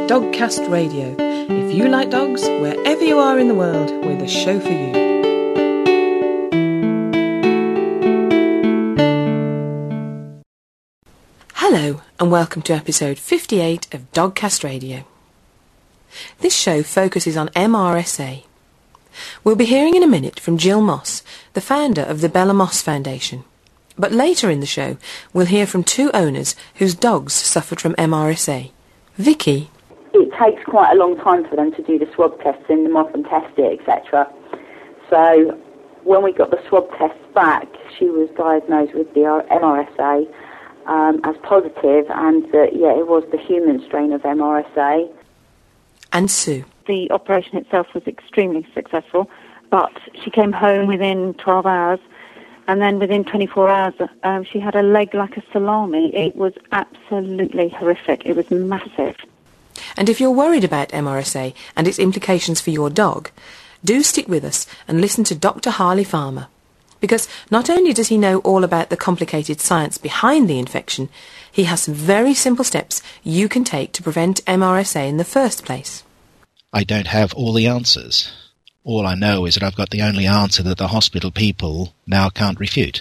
Dogcast Radio. If you like dogs, wherever you are in the world, we're the show for you. Hello, and welcome to episode 58 of Dogcast Radio. This show focuses on MRSA. We'll be hearing in a minute from Jill Moss, the founder of the Bella Moss Foundation. But later in the show, we'll hear from two owners whose dogs suffered from MRSA. Vicky. It takes quite a long time for them to do the swab tests, send them off and test it, etc. So when we got the swab tests back, she was diagnosed with the MRSA as positive, and it was the human strain of MRSA. And Sue. The operation itself was extremely successful, but she came home within 12 hours, and then within 24 hours, she had a leg like a salami. It was absolutely horrific. It was massive. And if you're worried about MRSA and its implications for your dog, do stick with us and listen to Dr. Harley Farmer. Because not only does he know all about the complicated science behind the infection, he has some very simple steps you can take to prevent MRSA in the first place. I don't have all the answers. All I know is that I've got the only answer that the hospital people now can't refute.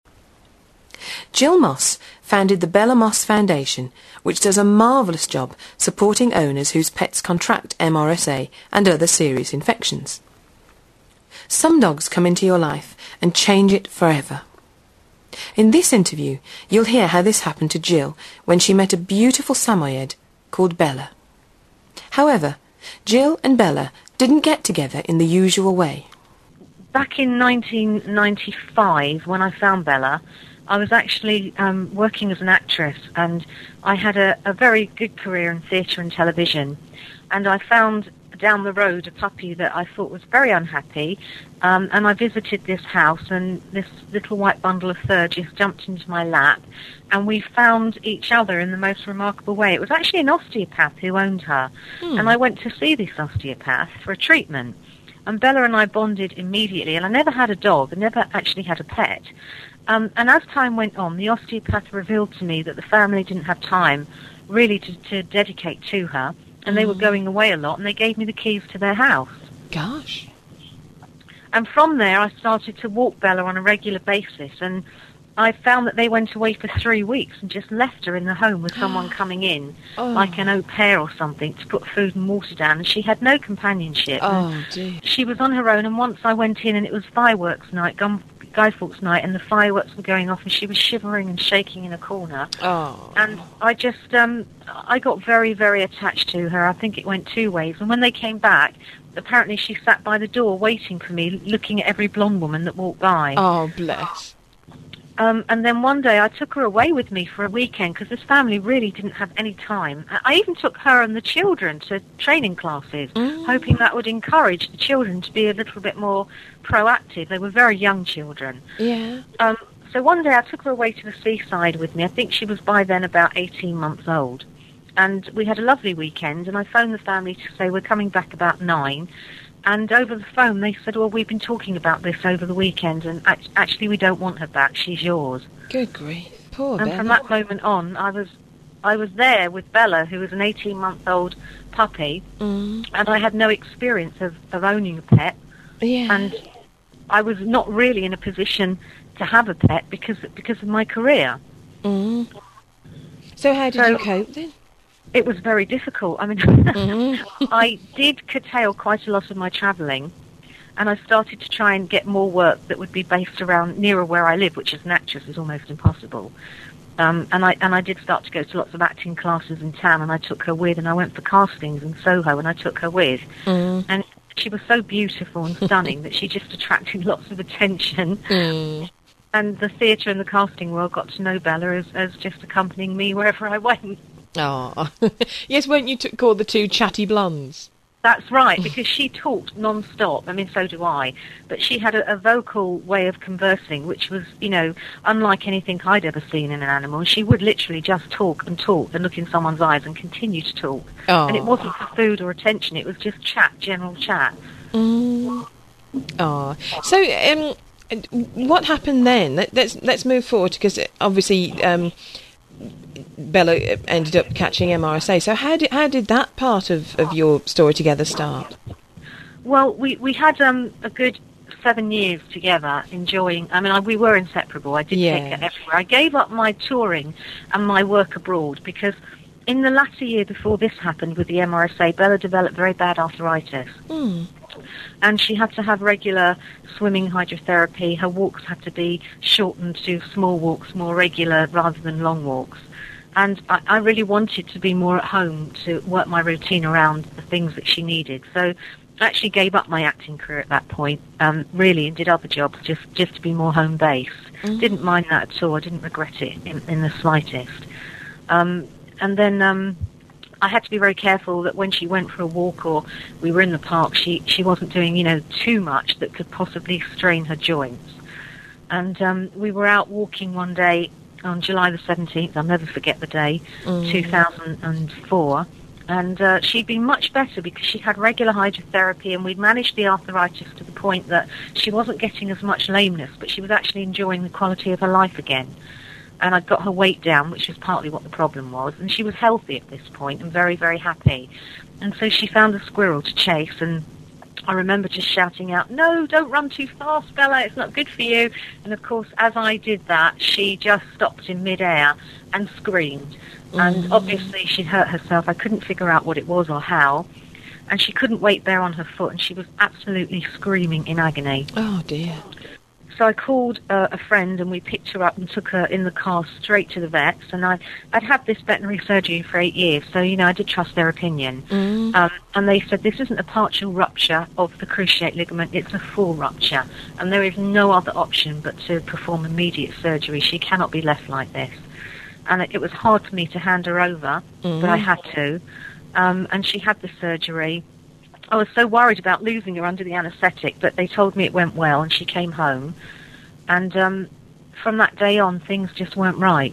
Jill Moss founded the Bella Moss Foundation, which does a marvellous job supporting owners whose pets contract MRSA and other serious infections. Some dogs come into your life and change it forever. In this interview, you'll hear how this happened to Jill when she met a beautiful Samoyed called Bella. However, Jill and Bella didn't get together in the usual way. Back in 1995, when I found Bella, I was actually working as an actress, and I had a very good career in theatre and television. And I found down the road a puppy that I thought was very unhappy, and I visited this house, and this little white bundle of fur just jumped into my lap, and we found each other in the most remarkable way. It was actually an osteopath who owned her, and I went to see this osteopath for a treatment. And Bella and I bonded immediately, and I never had a dog, I never actually had a pet. And as time went on, the osteopath revealed to me that the family didn't have time really to dedicate to her, and they were going away a lot, and they gave me the keys to their house. Gosh. And from there, I started to walk Bella on a regular basis, and I found that they went away for 3 weeks and just left her in the home with someone coming in, like an au pair or something, to put food and water down, and she had no companionship. Oh, dear. She was on her own, and once I went in, and it was fireworks night, Guy Fawkes night, and the fireworks were going off, and she was shivering and shaking in a corner. Oh. And I just, I got very, very attached to her. I think it went two ways. And when they came back, apparently she sat by the door waiting for me, looking at every blonde woman that walked by. Oh, bless. And then one day I took her away with me for a weekend because this family really didn't have any time. I even took her and the children to training classes, hoping that would encourage the children to be a little bit more proactive. They were very young children. Yeah. So one day I took her away to the seaside with me. I think she was by then about 18 months old. And we had a lovely weekend, and I phoned the family to say we're coming back about 9. And over the phone, they said, well, we've been talking about this over the weekend, and actually we don't want her back. She's yours. Good grief. Poor Bella. And from that moment on, I was there with Bella, who was an 18-month-old puppy, and I had no experience of owning a pet. Yeah. And I was not really in a position to have a pet because of my career. So how did you cope then? It was very difficult. I mean, I did curtail quite a lot of my travelling, and I started to try and get more work that would be based around nearer where I live, which as an actress is almost impossible. And I did start to go to lots of acting classes in town, and I took her with, and I went for castings in Soho, and I took her with. And she was so beautiful and stunning that she just attracted lots of attention. And the theatre and the casting world got to know Bella as just accompanying me wherever I went. Oh, yes, weren't you called the two chatty blondes? That's right, because she talked non-stop. I mean, so do I. But she had a vocal way of conversing, which was, unlike anything I'd ever seen in an animal. She would literally just talk and look in someone's eyes and continue to talk. Oh. And it wasn't for food or attention. It was just chat, general chat. Oh. So, what happened then? Let's move forward, because obviously Bella ended up catching MRSA. So how did that part of your story together start? Well, we had a good 7 years together, enjoying. I mean, we were inseparable. I did take her everywhere. I gave up my touring and my work abroad because in the latter year before this happened with the MRSA, Bella developed very bad arthritis. And she had to have regular swimming hydrotherapy. Her walks had to be shortened to small walks, more regular rather than long walks. And I really wanted to be more at home to work my routine around the things that she needed. So I actually gave up my acting career at that point, really, and did other jobs just to be more home-based. Didn't mind that at all. I didn't regret it in the slightest. And then I had to be very careful that when she went for a walk or we were in the park, she wasn't doing, too much that could possibly strain her joints. And we were out walking one day on July the 17th, I'll never forget the day, 2004, and she'd been much better because she had regular hydrotherapy and we'd managed the arthritis to the point that she wasn't getting as much lameness, but she was actually enjoying the quality of her life again. And I'd got her weight down, which was partly what the problem was, and she was healthy at this point and very, very happy. And so she found a squirrel to chase, and I remember just shouting out, "No, don't run too fast, Bella, it's not good for you." And of course, as I did that, she just stopped in midair and screamed. And obviously she'd hurt herself. I couldn't figure out what it was or how. And she couldn't weight bear on her foot, and she was absolutely screaming in agony. Oh, dear. So I called a friend and we picked her up and took her in the car straight to the vets. And I'd had this veterinary surgery for 8 years, so, I did trust their opinion. And they said, this isn't a partial rupture of the cruciate ligament, it's a full rupture. And there is no other option but to perform immediate surgery. She cannot be left like this. And it was hard for me to hand her over, but I had to. And she had the surgery. I was so worried about losing her under the anaesthetic, but they told me it went well, and she came home. And from that day on, things just weren't right.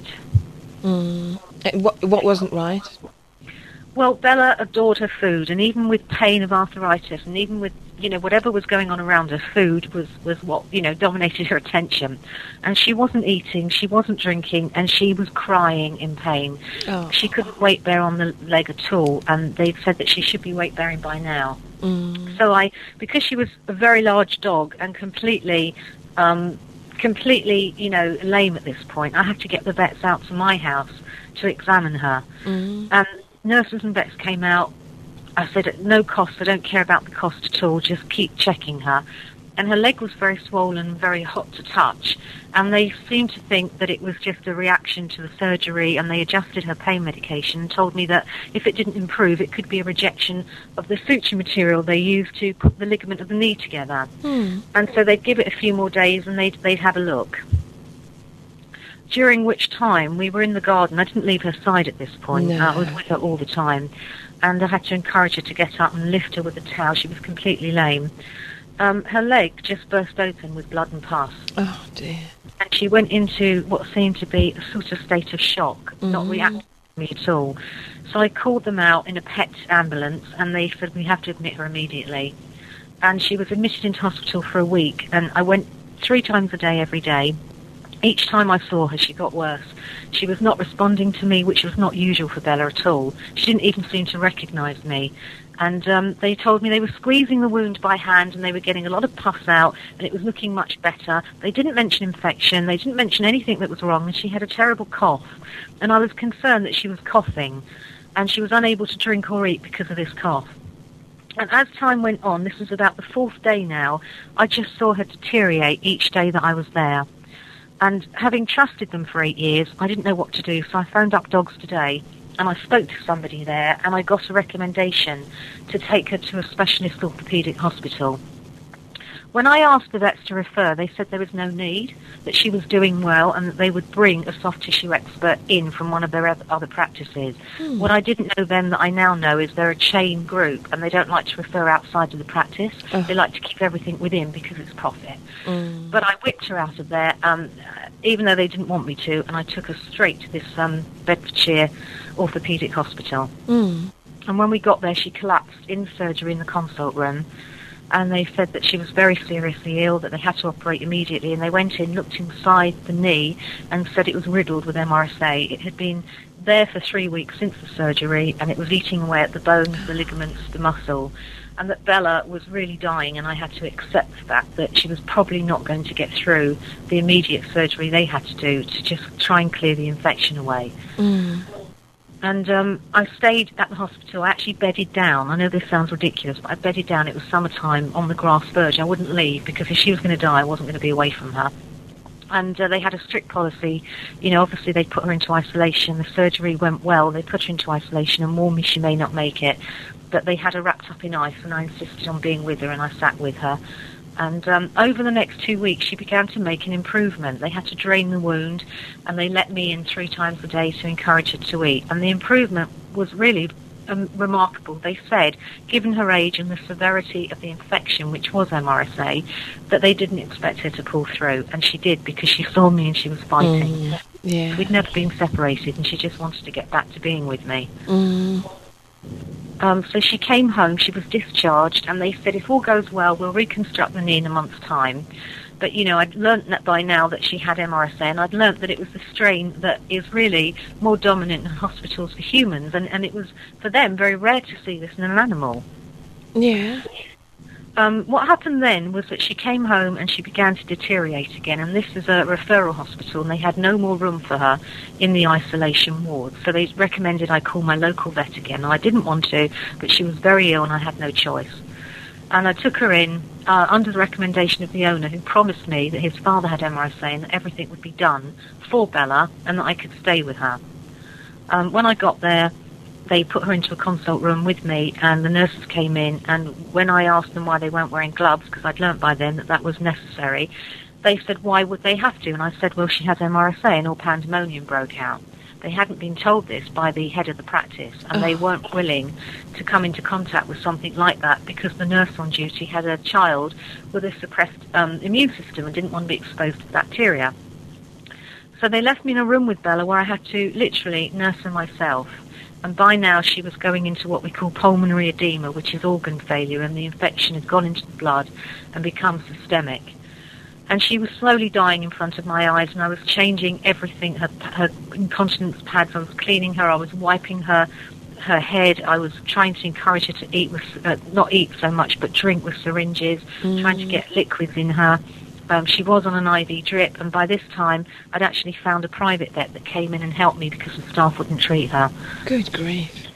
What wasn't right? Well, Bella adored her food, and even with pain of arthritis, and even with, whatever was going on around her, food was what, dominated her attention. And she wasn't eating, she wasn't drinking, and she was crying in pain. Oh. She couldn't weight bear on the leg at all, and they said that she should be weight bearing by now. So because she was a very large dog and completely, lame at this point, I had to get the vets out to my house to examine her. And nurses and vets came out. I said, at no cost, I don't care about the cost at all, just keep checking her. And her leg was very swollen, very hot to touch, and they seemed to think that it was just a reaction to the surgery, and they adjusted her pain medication and told me that if it didn't improve, it could be a rejection of the suture material they used to put the ligament of the knee together. And so they'd give it a few more days and they'd have a look. During which time we were in the garden. I didn't leave her side at this point. No. I was with her all the time. And I had to encourage her to get up and lift her with a towel. She was completely lame. Her leg just burst open with blood and pus. Oh, dear. And she went into what seemed to be a sort of state of shock, not reacting to me at all. So I called them out in a pet ambulance, and they said, we have to admit her immediately. And she was admitted into hospital for a week, and I went 3 times a day every day. Each time I saw her, she got worse. She was not responding to me, which was not usual for Bella at all. She didn't even seem to recognise me. And they told me they were squeezing the wound by hand and they were getting a lot of pus out and it was looking much better. They didn't mention infection. They didn't mention anything that was wrong, and she had a terrible cough. And I was concerned that she was coughing and she was unable to drink or eat because of this cough. And as time went on, this was about the 4th day now, I just saw her deteriorate each day that I was there. And having trusted them for 8 years, I didn't know what to do, so I phoned up Dogs Today, and I spoke to somebody there, and I got a recommendation to take her to a specialist orthopaedic hospital. When I asked the vets to refer, they said there was no need, that she was doing well, and that they would bring a soft tissue expert in from one of their other practices. What I didn't know then that I now know is they're a chain group, and they don't like to refer outside of the practice. They like to keep everything within because it's profit. But I whipped her out of there, even though they didn't want me to, and I took her straight to this Bedfordshire orthopaedic hospital. And when we got there, she collapsed in surgery in the consult room, and they said that she was very seriously ill, that they had to operate immediately, and they went in, looked inside the knee, and said it was riddled with MRSA. It had been there for 3 weeks since the surgery, and it was eating away at the bones, the ligaments, the muscle, and that Bella was really dying, and I had to accept the fact that she was probably not going to get through the immediate surgery they had to do to just try and clear the infection away. And I stayed at the hospital. I actually bedded down. I know this sounds ridiculous, but I bedded down. It was summertime on the grass verge. I wouldn't leave because if she was going to die, I wasn't going to be away from her. And they had a strict policy. You know, obviously they put her into isolation. The surgery went well. They put her into isolation and warned me she may not make it. But they had her wrapped up in ice, and I insisted on being with her, and I sat with her. And over the next 2 weeks, she began to make an improvement. They had to drain the wound, and they let me in 3 times a day to encourage her to eat. And the improvement was really remarkable. They said, given her age and the severity of the infection, which was MRSA, that they didn't expect her to pull through. And she did, because she saw me and she was fighting. Yeah. We'd never been separated, and she just wanted to get back to being with me. So she came home, she was discharged, and they said, if all goes well, we'll reconstruct the knee in a month's time. But, you know, I'd learnt that by now that she had MRSA, and I'd learnt that it was the strain that is really more dominant in hospitals for humans, and it was, for them, very rare to see this in an animal. Yeah. What happened then was that she came home and she began to deteriorate again, and this is a referral hospital, and they had no more room for her in the isolation ward. So they recommended I call my local vet again. And I didn't want to, but she was very ill and I had no choice. And I took her in under the recommendation of the owner, who promised me that his father had MRSA and that everything would be done for Bella and that I could stay with her. When I got there, they put her into a consult room with me, and the nurses came in, and when I asked them why they weren't wearing gloves, because I'd learnt by then that that was necessary, they said, why would they have to? And I said, well, she has MRSA, and all pandemonium broke out. They hadn't been told this by the head of the practice, and they weren't willing to come into contact with something like that because the nurse on duty had a child with a suppressed immune system and didn't want to be exposed to bacteria. So they left me in a room with Bella where I had to literally nurse her myself. And by now she was going into what we call pulmonary edema, which is organ failure, and the infection had gone into the blood and become systemic. And she was slowly dying in front of my eyes, and I was changing everything, her incontinence pads, I was cleaning her, I was wiping her head, I was trying to encourage her to eat, not eat so much, but drink with syringes, trying to get liquids in her. She was on an IV drip, and by this time I'd actually found a private vet that came in and helped me because the staff wouldn't treat her. Good grief.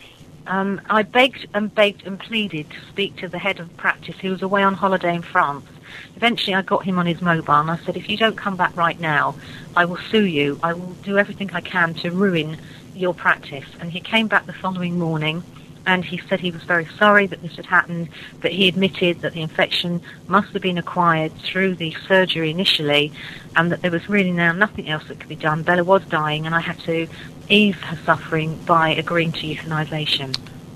I begged and pleaded to speak to the head of practice, who was away on holiday in France. Eventually I got him on his mobile, and I said, if you don't come back right now, I will sue you. I will do everything I can to ruin your practice. And he came back the following morning, and he said he was very sorry that this had happened, but he admitted that the infection must have been acquired through the surgery initially, and that there was really now nothing else that could be done. Bella was dying, and I had to ease her suffering by agreeing to euthanization.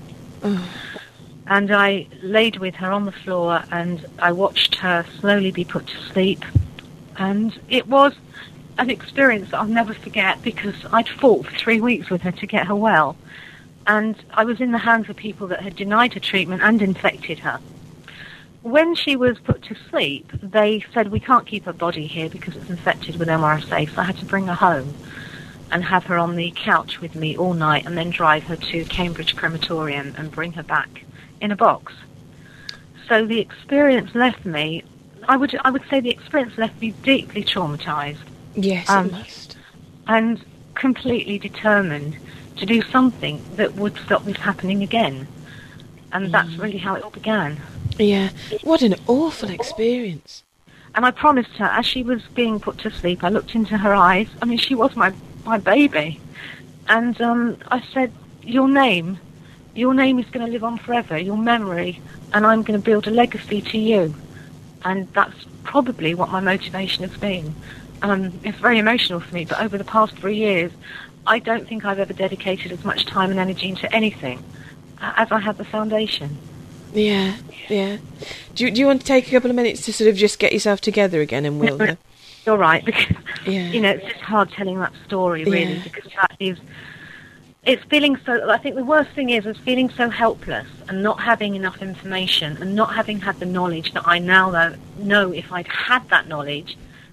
And I laid with her on the floor, and I watched her slowly be put to sleep. And it was an experience that I'll never forget, because I'd fought for 3 weeks with her to get her well. And I was in the hands of people that had denied her treatment and infected her. When she was put to sleep, they said, we can't keep her body here because it's infected with MRSA, so I had to bring her home and have her on the couch with me all night, and then drive her to Cambridge Crematorium and bring her back in a box. So the experience left me, I would say the experience left me deeply traumatized. Yes, it must. And completely determined to do something that would stop this happening again. And that's really how it all began. Yeah. What an awful experience. And I promised her, as she was being put to sleep, I looked into her eyes. I mean, she was my baby. And I said, your name is going to live on forever, your memory, and I'm going to build a legacy to you. And that's probably what my motivation has been. It's very emotional for me, but over the past 3 years, I don't think I've ever dedicated as much time and energy into anything as I have the foundation. Yeah. Do you want to take a couple of minutes to sort of just get yourself together again, and we'll... You're right, because, you know, it's just hard telling that story, really, because that is... It's feeling so... I think the worst thing is feeling so helpless and not having enough information and not having had the knowledge that I now know if I'd had that knowledge,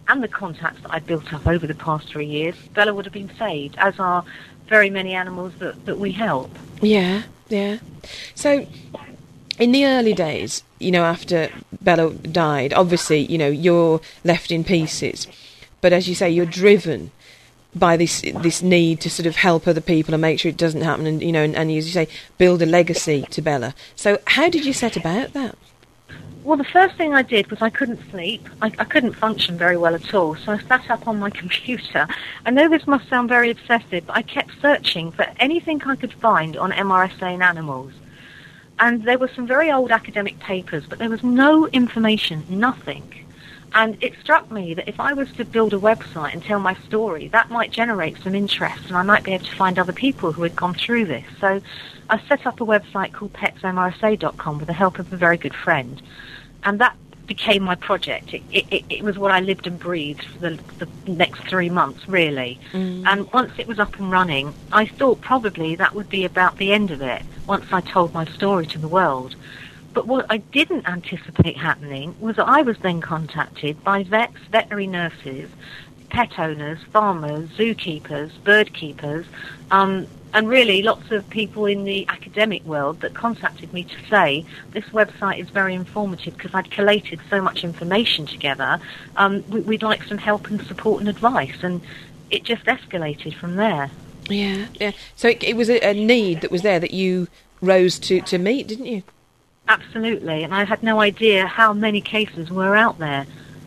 and the contacts that I built up over the past 3 years, Bella would have been saved, as are very many animals that we help. Yeah, yeah. So, in the early days, after Bella died, obviously, you're left in pieces. But as you say, you're driven by this need to sort of help other people and make sure it doesn't happen, and and as you say, build a legacy to Bella. So, how did you set about that? Well, the first thing I did was I couldn't sleep. I couldn't function very well at all, so I sat up on my computer. I know this must sound very obsessive, but I kept searching for anything I could find on MRSA in animals. And there were some very old academic papers, but there was no information, nothing. And it struck me that if I was to build a website and tell my story, that might generate some interest, and I might be able to find other people who had gone through this. So I set up a website called petsmrsa.com with the help of a very good friend. And that became my project. It was what I lived and breathed for the next 3 months, really. And once it was up and running, I thought probably that would be about the end of it, once I told my story to the world. But what I didn't anticipate happening was that I was then contacted by vets, veterinary nurses, pet owners, farmers, zookeepers, bird keepers, and really lots of people in the academic world that contacted me to say this website is very informative because I'd collated so much information together. We'd like some help and support and advice, and it just escalated from there. Yeah, yeah. So it was a need that was there that you rose to meet, didn't you? Absolutely, and I had no idea how many cases were out there.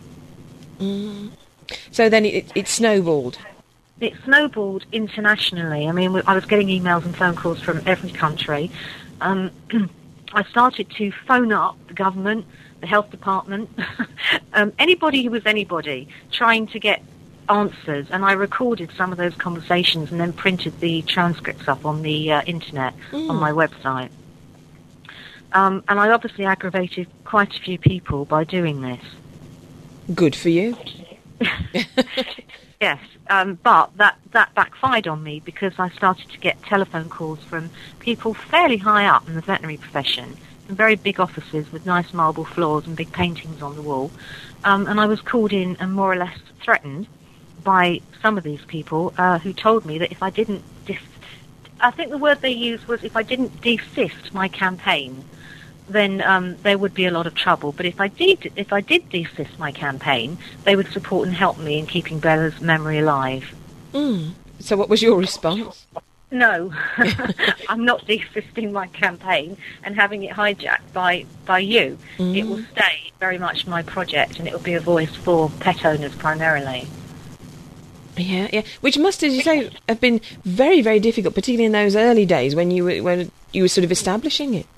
So then it snowballed. It snowballed internationally. I mean, I was getting emails and phone calls from every country. I started to phone up the government, the health department, anybody who was anybody, trying to get answers. And I recorded some of those conversations and then printed the transcripts up on the internet on my website. And I obviously aggravated quite a few people by doing this. Good for you. Yes, but that backfired on me because I started to get telephone calls from people fairly high up in the veterinary profession, in very big offices with nice marble floors and big paintings on the wall. And I was called in and more or less threatened by some of these people who told me that if I didn't I think the word they used was if I didn't desist my campaign, then there would be a lot of trouble. But if I did desist my campaign, they would support and help me in keeping Bella's memory alive. So what was your response? No, I'm not desisting my campaign and having it hijacked by you. It will stay very much my project, and it will be a voice for pet owners primarily. Yeah, yeah. Which must, as you say, have been very, very difficult, particularly in those early days when you were sort of establishing it.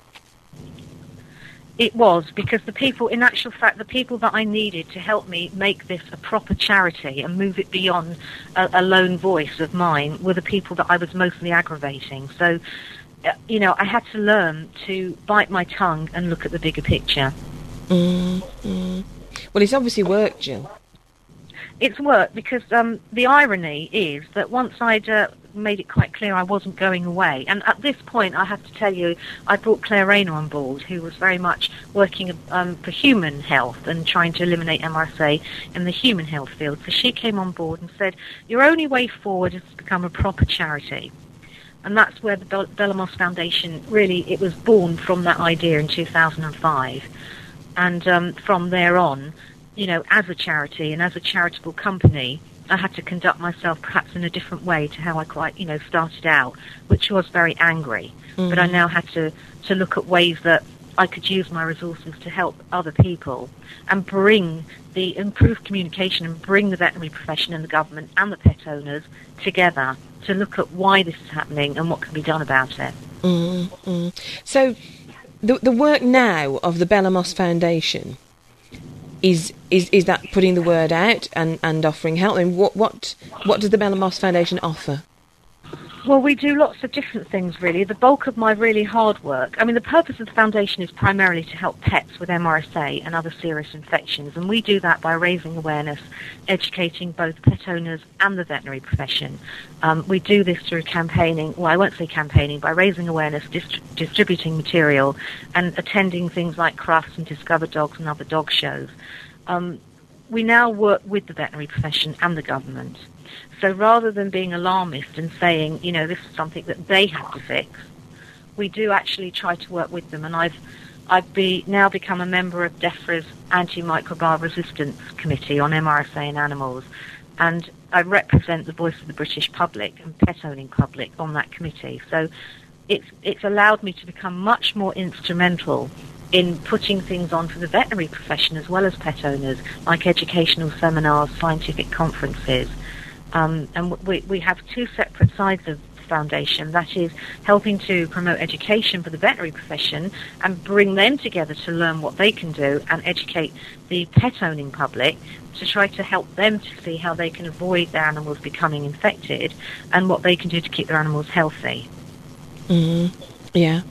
It was, because the people, in actual fact, the people that I needed to help me make this a proper charity and move it beyond a lone voice of mine were the people that I was mostly aggravating. So, I had to learn to bite my tongue and look at the bigger picture. Well, it's obviously worked, Jill. It's worked because the irony is that once I'd made it quite clear I wasn't going away, and at this point I have to tell you I brought Claire Rayner on board, who was very much working for human health and trying to eliminate MRSA in the human health field. So she came on board and said, your only way forward is to become a proper charity. And that's where the Bella Moss Foundation, really, it was born from that idea in 2005. And from there on, as a charity and as a charitable company, I had to conduct myself perhaps in a different way to how I quite, started out, which was very angry. But I now had to look at ways that I could use my resources to help other people and bring the improved communication and bring the veterinary profession and the government and the pet owners together to look at why this is happening and what can be done about it. So the work now of the Bella Moss Foundation, is that putting the word out and offering help? I mean, what does the Bella Moss Foundation offer? Well, we do lots of different things, really. The bulk of my really hard work, I mean, the purpose of the foundation is primarily to help pets with MRSA and other serious infections, and we do that by raising awareness, educating both pet owners and the veterinary profession. We do this through campaigning, well, I won't say campaigning, by raising awareness, distributing material, and attending things like crafts and Discover Dogs and other dog shows. we now work with the veterinary profession and the government. So rather than being alarmist and saying, this is something that they have to fix, we do actually try to work with them. And I've now become a member of DEFRA's Antimicrobial Resistance Committee on MRSA in animals, and I represent the voice of the British public and pet-owning public on that committee. So it's allowed me to become much more instrumental in putting things on for the veterinary profession as well as pet owners, like educational seminars, scientific conferences. And we have two separate sides of the foundation. That is helping to promote education for the veterinary profession and bring them together to learn what they can do and educate the pet-owning public to try to help them to see how they can avoid their animals becoming infected and what they can do to keep their animals healthy. Yeah.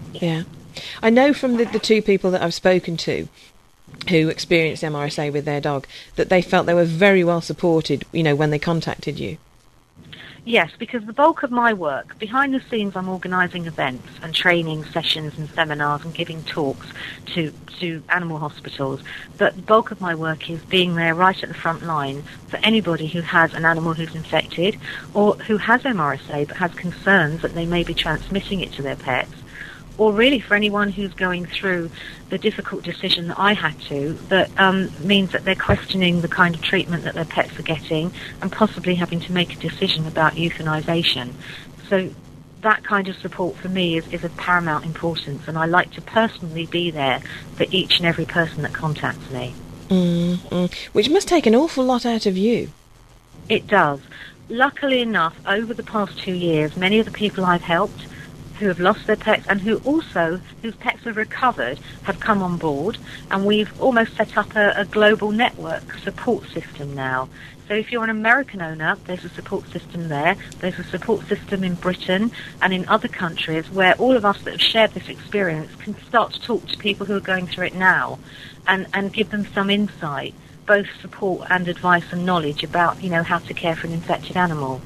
I know from the two people that I've spoken to who experienced MRSA with their dog that they felt they were very well supported, when they contacted you. Yes, because the bulk of my work, behind the scenes, I'm organising events and training sessions and seminars and giving talks to animal hospitals. But the bulk of my work is being there right at the front line for anybody who has an animal who's infected or who has MRSA but has concerns that they may be transmitting it to their pets, or really for anyone who's going through the difficult decision that I had to, that means that they're questioning the kind of treatment that their pets are getting and possibly having to make a decision about euthanization. So that kind of support for me is of paramount importance, and I like to personally be there for each and every person that contacts me. Which must take an awful lot out of you. It does. Luckily enough, over the past 2 years, many of the people I've helped who have lost their pets and whose pets have recovered have come on board, and we've almost set up a global network support system now. So if you're an American owner, there's a support system there. There's a support system in Britain and in other countries where all of us that have shared this experience can start to talk to people who are going through it now and give them some insight, both support and advice and knowledge about, how to care for an infected animal.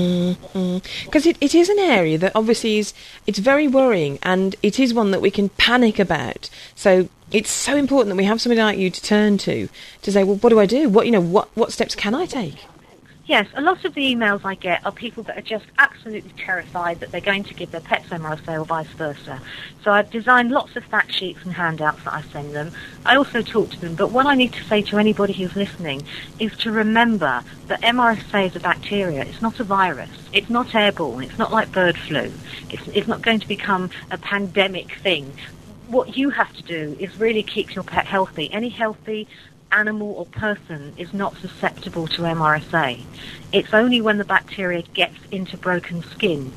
Because it is an area that obviously it's very worrying, and it is one that we can panic about. So it's so important that we have somebody like you to turn to say, well, what do I do? What steps can I take? Yes, a lot of the emails I get are people that are just absolutely terrified that they're going to give their pets MRSA or vice versa. So I've designed lots of fact sheets and handouts that I send them. I also talk to them, but what I need to say to anybody who's listening is to remember that MRSA is a bacteria. It's not a virus. It's not airborne. It's not like bird flu. It's not going to become a pandemic thing. What you have to do is really keep your pet healthy. Any healthy animal or person is not susceptible to MRSA. It's only when the bacteria gets into broken skin,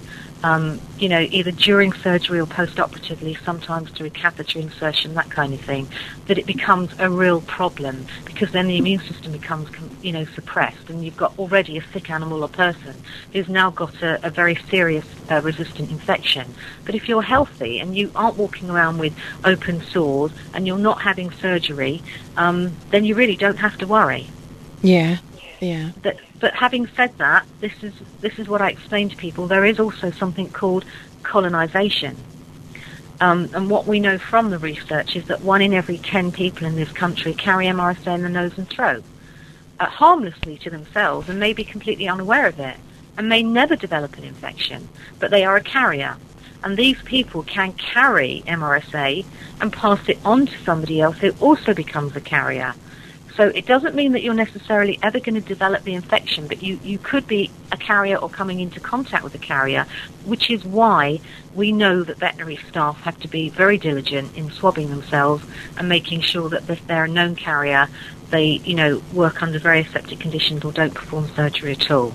either during surgery or post-operatively, sometimes through catheter insertion, that kind of thing, that it becomes a real problem, because then the immune system becomes, suppressed, and you've got already a sick animal or person who's now got a very serious resistant infection. But if you're healthy and you aren't walking around with open sores and you're not having surgery, then you really don't have to worry. Yeah. But having said that, this is what I explain to people. There is also something called colonization. And what we know from the research is that 1 in every 10 people in this country carry MRSA in the nose and throat, harmlessly to themselves, and may be completely unaware of it, and may never develop an infection, but they are a carrier. And these people can carry MRSA and pass it on to somebody else who also becomes a carrier. So it doesn't mean that you're necessarily ever going to develop the infection, but you could be a carrier or coming into contact with a carrier, which is why we know that veterinary staff have to be very diligent in swabbing themselves and making sure that if they're a known carrier, they, work under very aseptic conditions or don't perform surgery at all.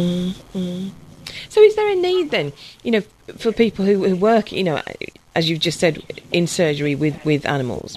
So is there a need then, for people who work, as you've just said, in surgery with animals?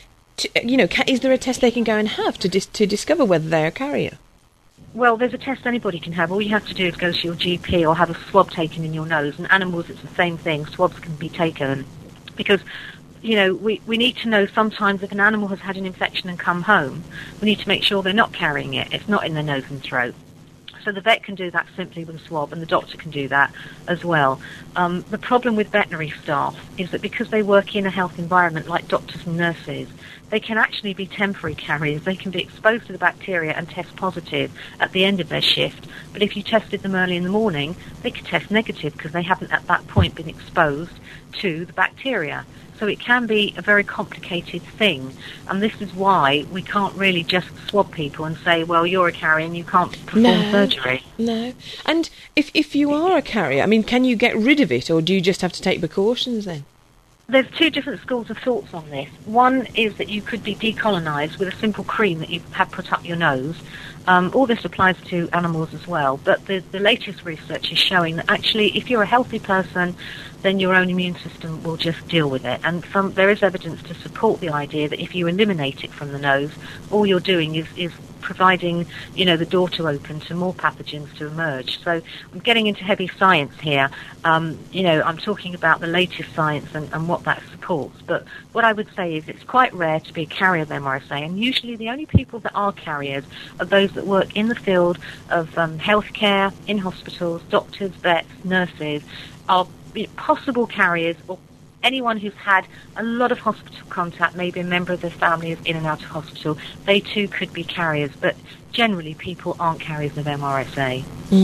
Is there a test they can go and have to discover whether they're a carrier? Well, there's a test anybody can have. All you have to do is go to your GP or have a swab taken in your nose. And animals, it's the same thing. Swabs can be taken because, we need to know sometimes if an animal has had an infection and come home, we need to make sure they're not carrying it. It's not in their nose and throat. So the vet can do that simply with a swab, and the doctor can do that as well. The problem with veterinary staff is that because they work in a health environment like doctors and nurses, they can actually be temporary carriers. They can be exposed to the bacteria and test positive at the end of their shift. But if you tested them early in the morning, they could test negative because they haven't at that point been exposed to the bacteria. So it can be a very complicated thing. And this is why we can't really just swab people and say, well, you're a carrier and you can't perform surgery. No. And if you are a carrier, I mean, can you get rid of it, or do you just have to take precautions then? There's two different schools of thoughts on this. One is that you could be decolonised with a simple cream that you have put up your nose. All this applies to animals as well. But the latest research is showing that actually if you're a healthy person, then your own immune system will just deal with it. And there is evidence to support the idea that if you eliminate it from the nose, all you're doing is providing, the door to open to more pathogens to emerge. So I'm getting into heavy science here. I'm talking about the latest science and what that supports. But what I would say is it's quite rare to be a carrier of MRSA, and usually the only people that are carriers are those that work in the field of healthcare, in hospitals, doctors, vets, nurses, are possible carriers, or anyone who's had a lot of hospital contact, maybe a member of their family is in and out of hospital, they too could be carriers, but generally people aren't carriers of MRSA.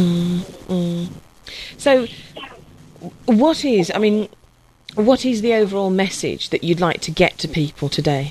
So what is the overall message that you'd like to get to people today?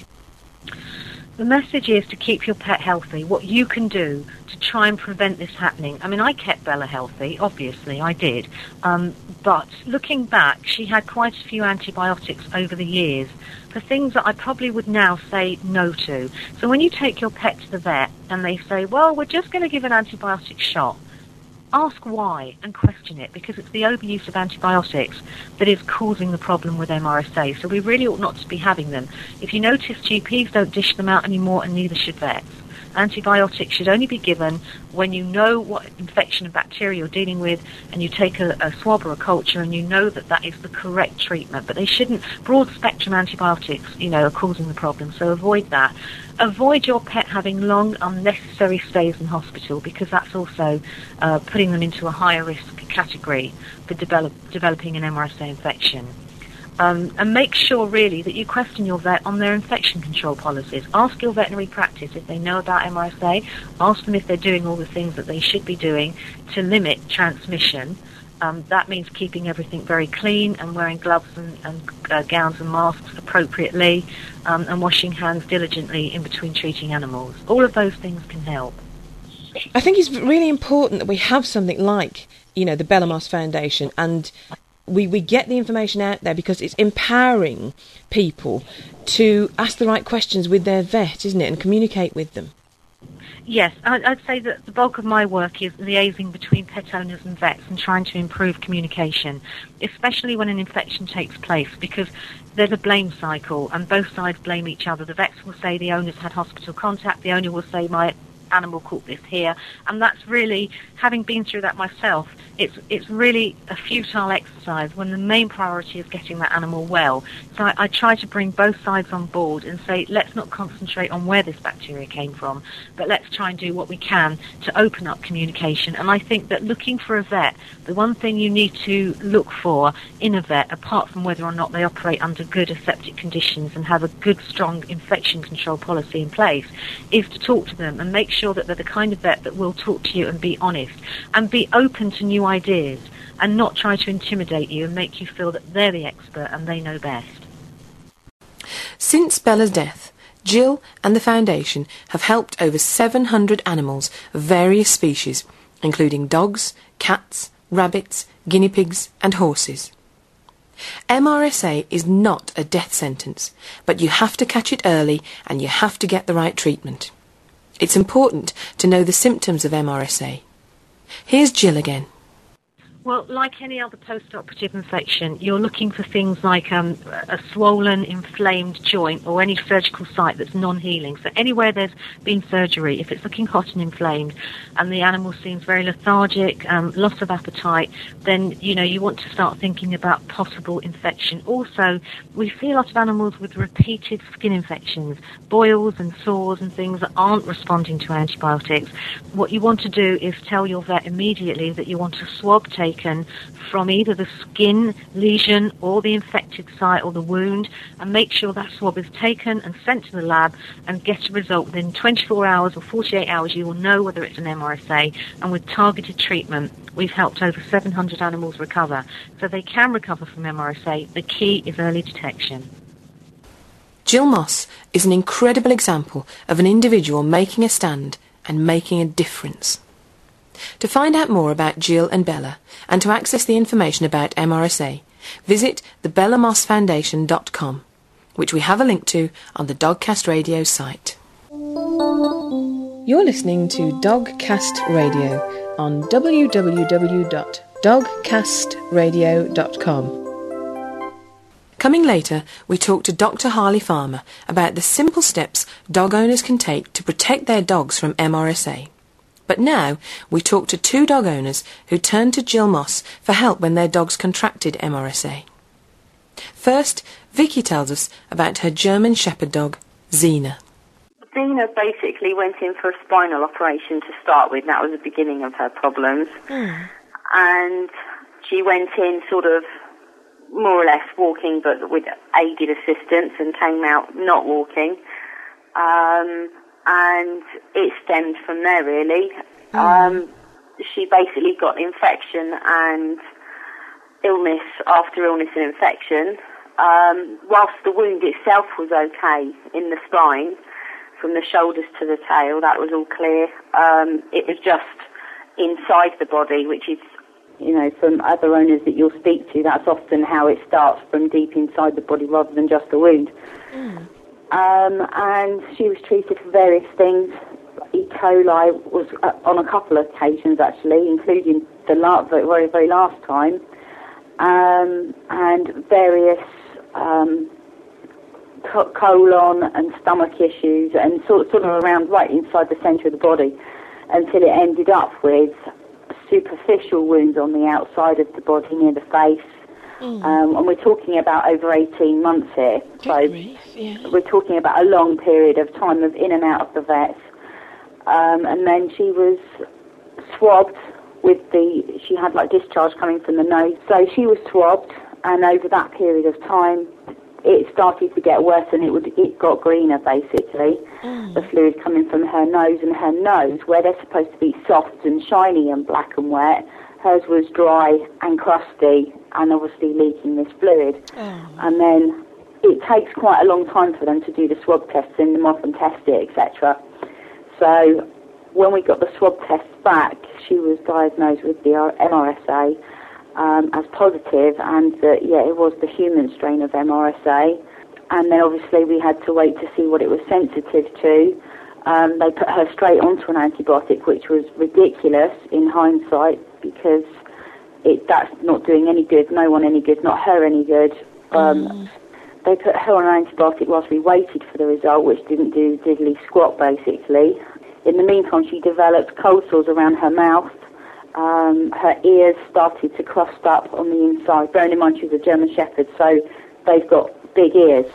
The message is to keep your pet healthy, what you can do to try and prevent this happening. I mean, I kept Bella healthy, obviously, I did. But looking back, she had quite a few antibiotics over the years for things that I probably would now say no to. So when you take your pet to the vet and they say, well, we're just going to give an antibiotic shot, ask why and question it, because it's the overuse of antibiotics that is causing the problem with MRSA. So we really ought not to be having them. If you notice, GPs don't dish them out anymore, and neither should vets. Antibiotics should only be given when you know what infection and bacteria you're dealing with, and you take a swab or a culture and you know that is the correct treatment. But they shouldn't, broad spectrum antibiotics, are causing the problem. So avoid that. Avoid your pet having long, unnecessary stays in hospital, because that's also putting them into a higher risk category for developing an MRSA infection. And make sure really that you question your vet on their infection control policies. Ask your veterinary practice if they know about MRSA. Ask them if they're doing all the things that they should be doing to limit transmission. That means keeping everything very clean and wearing gloves and gowns and masks appropriately, and washing hands diligently in between treating animals. All of those things can help. I think it's really important that we have something like, the Bella Moss Foundation, and we get the information out there, because it's empowering people to ask the right questions with their vet, isn't it, and communicate with them. Yes, I'd say that the bulk of my work is liaising between pet owners and vets and trying to improve communication, especially when an infection takes place, because there's a blame cycle and both sides blame each other. The vets will say the owner's had hospital contact, the owner will say my animal caught this here, and that's really, having been through that myself, it's really a futile exercise when the main priority is getting that animal well. So I try to bring both sides on board and say, let's not concentrate on where this bacteria came from, but let's try and do what we can to open up communication. And I think that looking for a vet, the one thing you need to look for in a vet, apart from whether or not they operate under good aseptic conditions and have a good, strong infection control policy in place, is to talk to them and make sure that they're the kind of vet that will talk to you and be honest and be open to new ideas, and not try to intimidate you and make you feel that they're the expert and they know best. Since Bella's death, Jill and the Foundation have helped over 700 animals of various species, including dogs, cats, rabbits, guinea pigs and horses. MRSA is not a death sentence, but you have to catch it early and you have to get the right treatment. It's important to know the symptoms of MRSA. Here's Jill again. Well, like any other post-operative infection, you're looking for things like a swollen, inflamed joint or any surgical site that's non-healing. So anywhere there's been surgery, if it's looking hot and inflamed and the animal seems very lethargic, loss of appetite, then, you want to start thinking about possible infection. Also, we see a lot of animals with repeated skin infections, boils and sores and things that aren't responding to antibiotics. What you want to do is tell your vet immediately that you want a swab taken from either the skin lesion or the infected site or the wound, and make sure that swab is taken and sent to the lab and get a result within 24 hours or 48 hours. You will know whether it's an MRSA, and with targeted treatment we've helped over 700 animals recover. So they can recover from MRSA. The key is early detection. Jill Moss is an incredible example of an individual making a stand and making a difference. To find out more about Jill and Bella and to access the information about MRSA, visit thebellamossfoundation.com, which we have a link to on the Dogcast Radio site. You're listening to Dogcast Radio on www.dogcastradio.com. Coming later, we talk to Dr. Harley Farmer about the simple steps dog owners can take to protect their dogs from MRSA. But now, we talk to two dog owners who turned to Jill Moss for help when their dogs contracted MRSA. First, Vicky tells us about her German Shepherd dog, Xena. Xena basically went in for a spinal operation to start with. That was the beginning of her problems. And she went in sort of more or less walking, but with aided assistance, and came out not walking. And it stemmed from there, really. She basically got infection and illness after illness and infection. Whilst the wound itself was okay in the spine, from the shoulders to the tail, that was all clear. It was just inside the body, which is, from other owners that you'll speak to, that's often how it starts, from deep inside the body rather than just the wound. And she was treated for various things. E. coli was on a couple of occasions, actually, including the very, very last time, and various colon and stomach issues, and sort of around right inside the centre of the body, until it ended up with superficial wounds on the outside of the body near the face. And we're talking about over 18 months here. We're talking about a long period of time of in and out of the vets. And then she was swabbed she had discharge coming from the nose. So she was swabbed, and over that period of time, it started to get worse, and it got greener, basically. The fluid coming from her nose, and her nose, where they're supposed to be soft and shiny and black and wet, hers was dry and crusty, and obviously leaking this fluid. And then it takes quite a long time for them to do the swab tests, send them off and test it, etc. So when we got the swab tests back, she was diagnosed with the MRSA as positive, and it was the human strain of MRSA. And then obviously we had to wait to see what it was sensitive to. They put her straight onto an antibiotic, which was ridiculous in hindsight, because that's not doing any good, no one any good, not her any good. They put her on an antibiotic whilst we waited for the result, which didn't do diddly squat, basically. In the meantime, she developed cold sores around her mouth. Her ears started to crust up on the inside. Bearing in mind, she's a German Shepherd, so they've got big ears.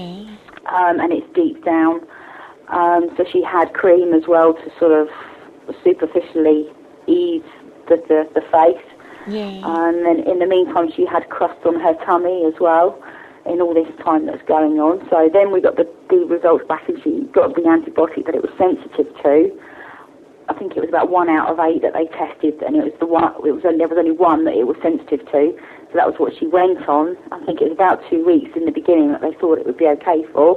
And it's deep down. So she had cream as well to sort of superficially ease the face. And then in the meantime, she had crust on her tummy as well, in all this time that's going on. So then we got the results back, and she got the antibiotic that it was sensitive to. I think it was about 1 out of 8 that they tested, and there was only one that it was sensitive to. So that was what she went on. I think it was about 2 weeks in the beginning that they thought it would be okay for.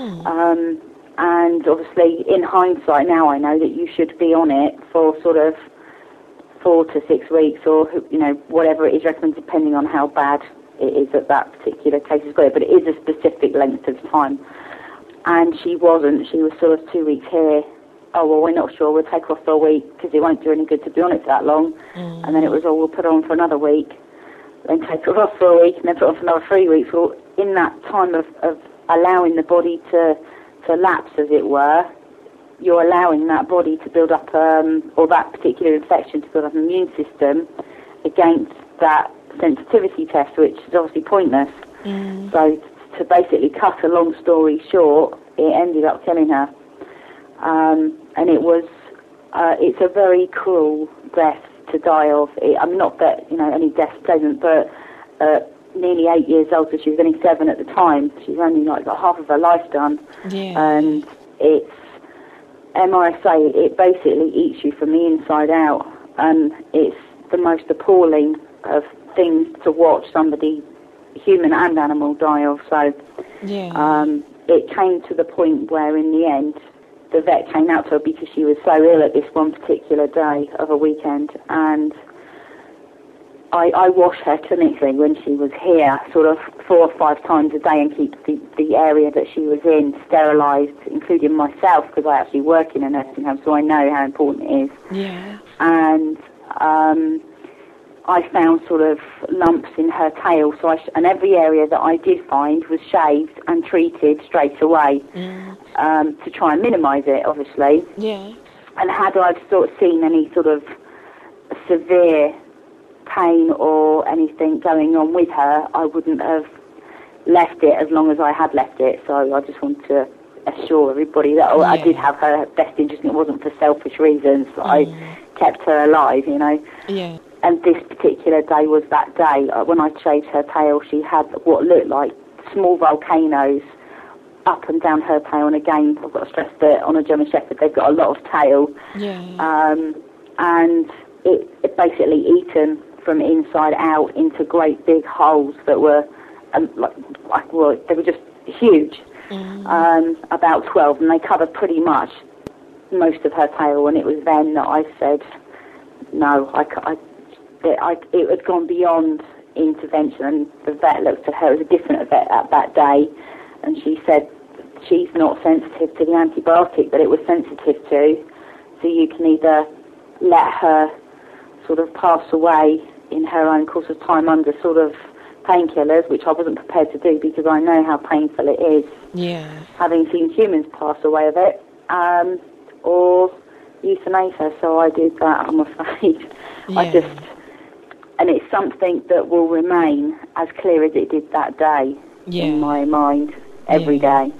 And obviously, in hindsight, now I know that you should be on it for sort of 4 to 6 weeks, or whatever it is recommended, depending on how bad it is at that particular case as well. But it is a specific length of time. And she wasn't. She was sort of 2 weeks here, oh, well, we're not sure, we'll take her off for a week because it won't do any good to be on it that long. And then it was, oh, we'll put her on for another week, then take her off for a week, and then put her on for another 3 weeks. Well, in that time of allowing the body to lapse, as it were, you're allowing that body to build up, or that particular infection to build up an immune system against that sensitivity test, which is obviously pointless. So to basically cut a long story short, it ended up killing her. And it was, it's a very cruel death to die of. Not that, any death's pleasant, but nearly 8 years old, so she was only 7 at the time. She's only got half of her life done. Yeah. And it's MRSA, it basically eats you from the inside out, and it's the most appalling of things to watch somebody, human and animal, die of. So it came to the point where in the end the vet came out to her because she was so ill at this one particular day of a weekend, and I wash her clinically when she was here sort of 4 or 5 times a day and keep the area that she was in sterilised, including myself, because I actually work in a nursing home, so I know how important it is. Yeah. And I found sort of lumps in her tail, so and every area that I did find was shaved and treated straight away to try and minimise it, obviously. Yeah. And had I sort of seen any sort of severe pain or anything going on with her, I wouldn't have left it as long as I had left it. So I just want to assure everybody that I did have her best interest, and it wasn't for selfish reasons. I kept her alive, Yeah. And this particular day was that day. When I shaved her tail, she had what looked like small volcanoes up and down her tail. And again, I've got to stress that on a German Shepherd, they've got a lot of tail. Yeah. And it basically eaten from inside out into great big holes that were, they were just huge, about 12, and they covered pretty much most of her tail. And it was then that I said, no, it had gone beyond intervention. And the vet looked at her, it was a different vet at that day, and she said, she's not sensitive to the antibiotic that it was sensitive to, so you can either let her sort of pass away in her own course of time under sort of painkillers, which I wasn't prepared to do because I know how painful it is, having seen humans pass away of it, or euthanize her. So I did that, I'm afraid. And it's something that will remain as clear as it did that day in my mind every day.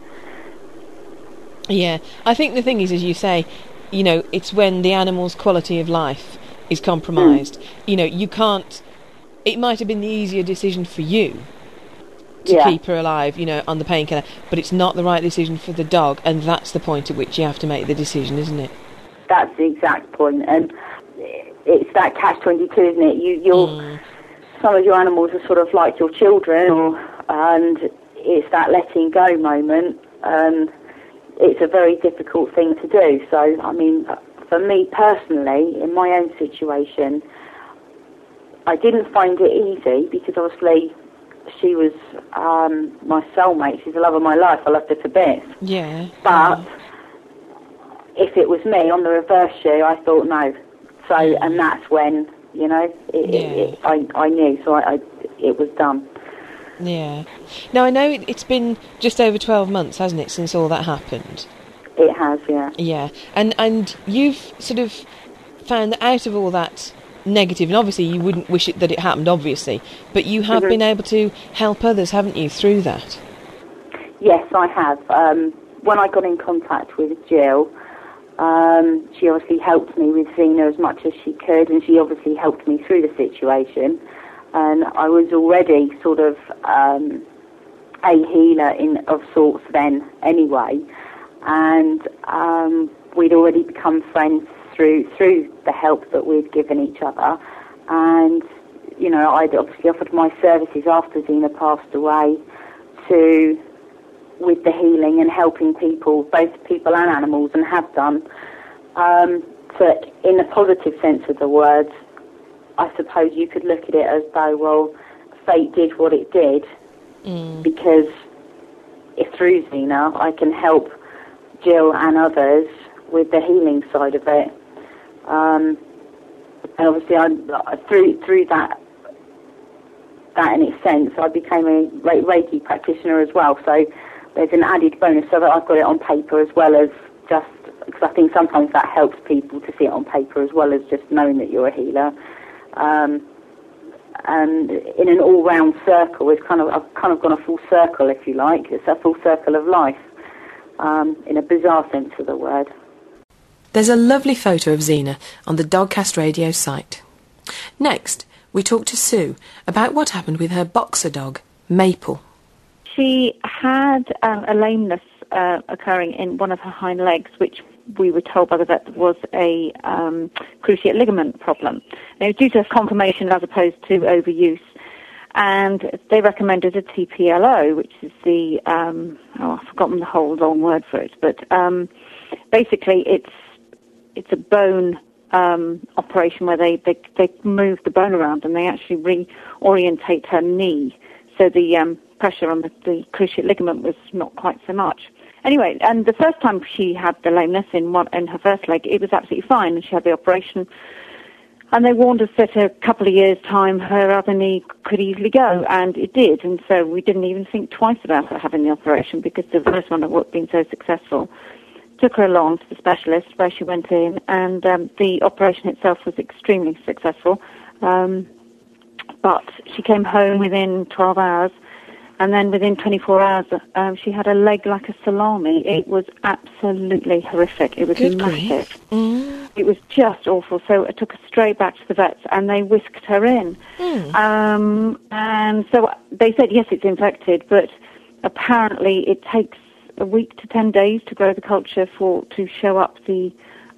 Yeah, I think the thing is, as you say, it's when the animal's quality of life is compromised. You can't. It might have been the easier decision for you to keep her alive, on the painkiller, but it's not the right decision for the dog, and that's the point at which you have to make the decision, isn't it? That's the exact point, and it's that catch-22, isn't it? Some of your animals are sort of like your children, and it's that letting go moment, and it's a very difficult thing to do. So, I mean, for me personally, in my own situation, I didn't find it easy because obviously she was my soulmate. She's the love of my life. I loved her to bits. Yeah. But if it was me on the reverse shoe, I thought no. So, and that's when, I knew. So it was done. Yeah. Now, I know it's been just over 12 months, hasn't it, since all that happened? It has, yeah. Yeah. And you've sort of found that out of all that negative, and obviously you wouldn't wish it that it happened, obviously, but you have been able to help others, haven't you, through that? Yes, I have. When I got in contact with Jill, she obviously helped me with Xena as much as she could, and she obviously helped me through the situation. And I was already sort of a healer of sorts then anyway. And we'd already become friends through the help that we'd given each other. And, I'd obviously offered my services after Xena passed away with the healing and helping people, both people and animals, and have done. But in the positive sense of the words, I suppose you could look at it as though, well, fate did what it did, because if through Xena I can help Jill and others with the healing side of it. And obviously, through that in its sense, I became a Reiki practitioner as well. So there's an added bonus, so that I've got it on paper as well as just, because I think sometimes that helps people to see it on paper as well as just knowing that you're a healer. And in an all-round circle, I've kind of gone a full circle, if you like. It's a full circle of life, in a bizarre sense of the word. There's a lovely photo of Zena on the Dogcast Radio site. Next, we talk to Sue about what happened with her boxer dog, Maple. She had a lameness occurring in one of her hind legs, which we were told by the vet was a cruciate ligament problem. And it was due to conformation as opposed to overuse. And they recommended a TPLO, which is the, I've forgotten the whole long word for it, but basically it's a bone operation where they move the bone around and they actually reorientate her knee. So the pressure on the cruciate ligament was not quite so much. Anyway, and the first time she had the lameness in her first leg, it was absolutely fine, and she had the operation. And they warned us that a couple of years' time, her other knee could easily go, and it did. And so we didn't even think twice about her having the operation because the first one had been so successful. Took her along to the specialist where she went in, and the operation itself was extremely successful. But she came home within 12 hours. And then within 24 hours, she had a leg like a salami. It was absolutely horrific. It was massive. It was just awful. So I took her straight back to the vets, and they whisked her in. And so they said, yes, it's infected, but apparently it takes a week to 10 days to grow the culture to show up the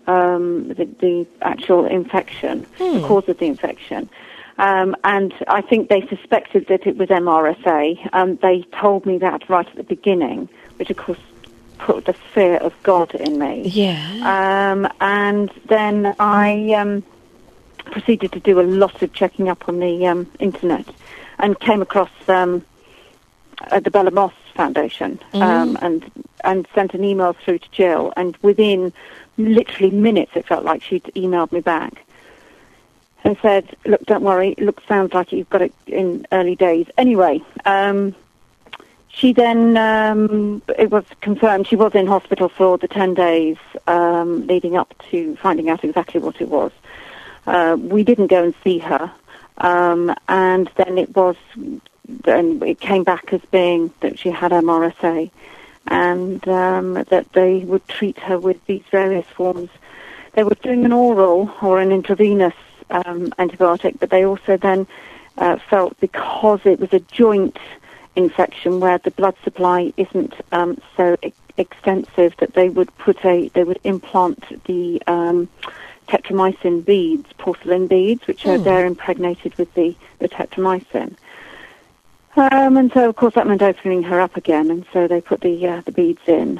actual infection, the cause of the infection. And I think they suspected that it was MRSA. They told me that right at the beginning, which of course put the fear of God in me. Yeah. And then I proceeded to do a lot of checking up on the internet and came across the Bella Moss Foundation and sent an email through to Jill. And within literally minutes, it felt like she'd emailed me back and said, look, don't worry, sounds like you've got it in early days. Anyway, she then, it was confirmed, she was in hospital for the 10 days leading up to finding out exactly what it was. We didn't go and see her, and then it came back as being that she had MRSA, and that they would treat her with these various forms. They were doing an oral or an intravenous antibiotic, but they also then felt because it was a joint infection where the blood supply isn't so extensive that they would implant the tetramycin beads, porcelain beads, which are there impregnated with the tetramycin. And so, of course, that meant opening her up again, and so they put the beads in.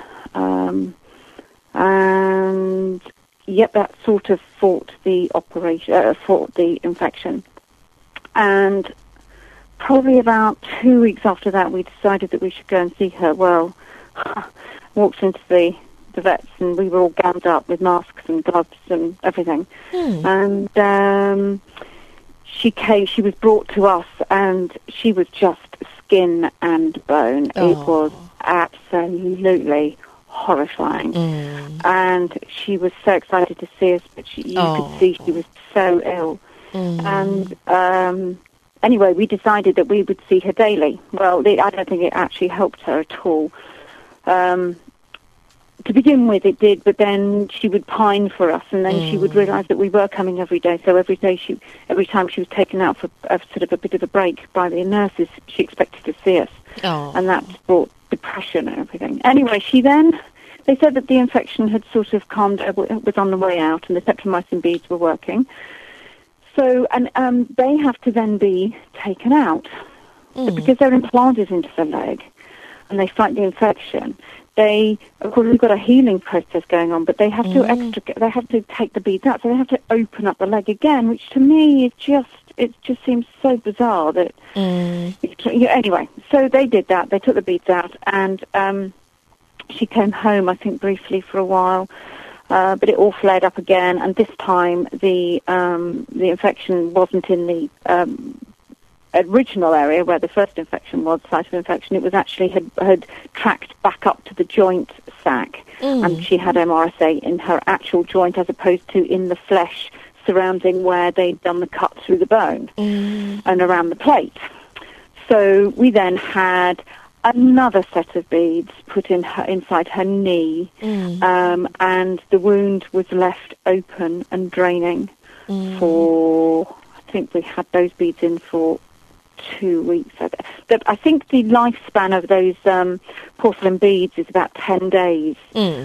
And yet that sort of fought the infection. And probably about 2 weeks after that, we decided that we should go and see her. Well, walked into the vets, and we were all gowned up with masks and gloves and everything. And she was brought to us, and she was just skin and bone. It was absolutely horrifying. And she was so excited to see us, but you could see she was so ill. And anyway, we decided that we would see her daily. Well, I don't think it actually helped her at all. To begin with, it did, but then she would pine for us, and then she would realise that we were coming every day. So every time she was taken out for sort of a bit of a break by the nurses, she expected to see us, and that brought depression and everything. Anyway, they said that the infection had sort of calmed, was on the way out, and the tetramycin beads were working. So, and they have to then be taken out because they're implanted into the leg, and they fight the infection. Of course, we've got a healing process going on, but they have they have to take the beads out, so they have to open up the leg again, which to me it just seems so bizarre that. Anyway, so they did that. They took the beads out, and she came home, I think, briefly for a while. but it all flared up again, and this time the infection wasn't in the original area where the first infection was, site of infection. It was actually had tracked back up to the joint sac, and she had MRSA in her actual joint as opposed to in the flesh surrounding where they'd done the cut through the bone and around the plate. So we then had another set of beads put in inside her knee, and the wound was left open and draining for, I think we had those beads in for 2 weeks. I think the lifespan of those porcelain beads is about 10 days.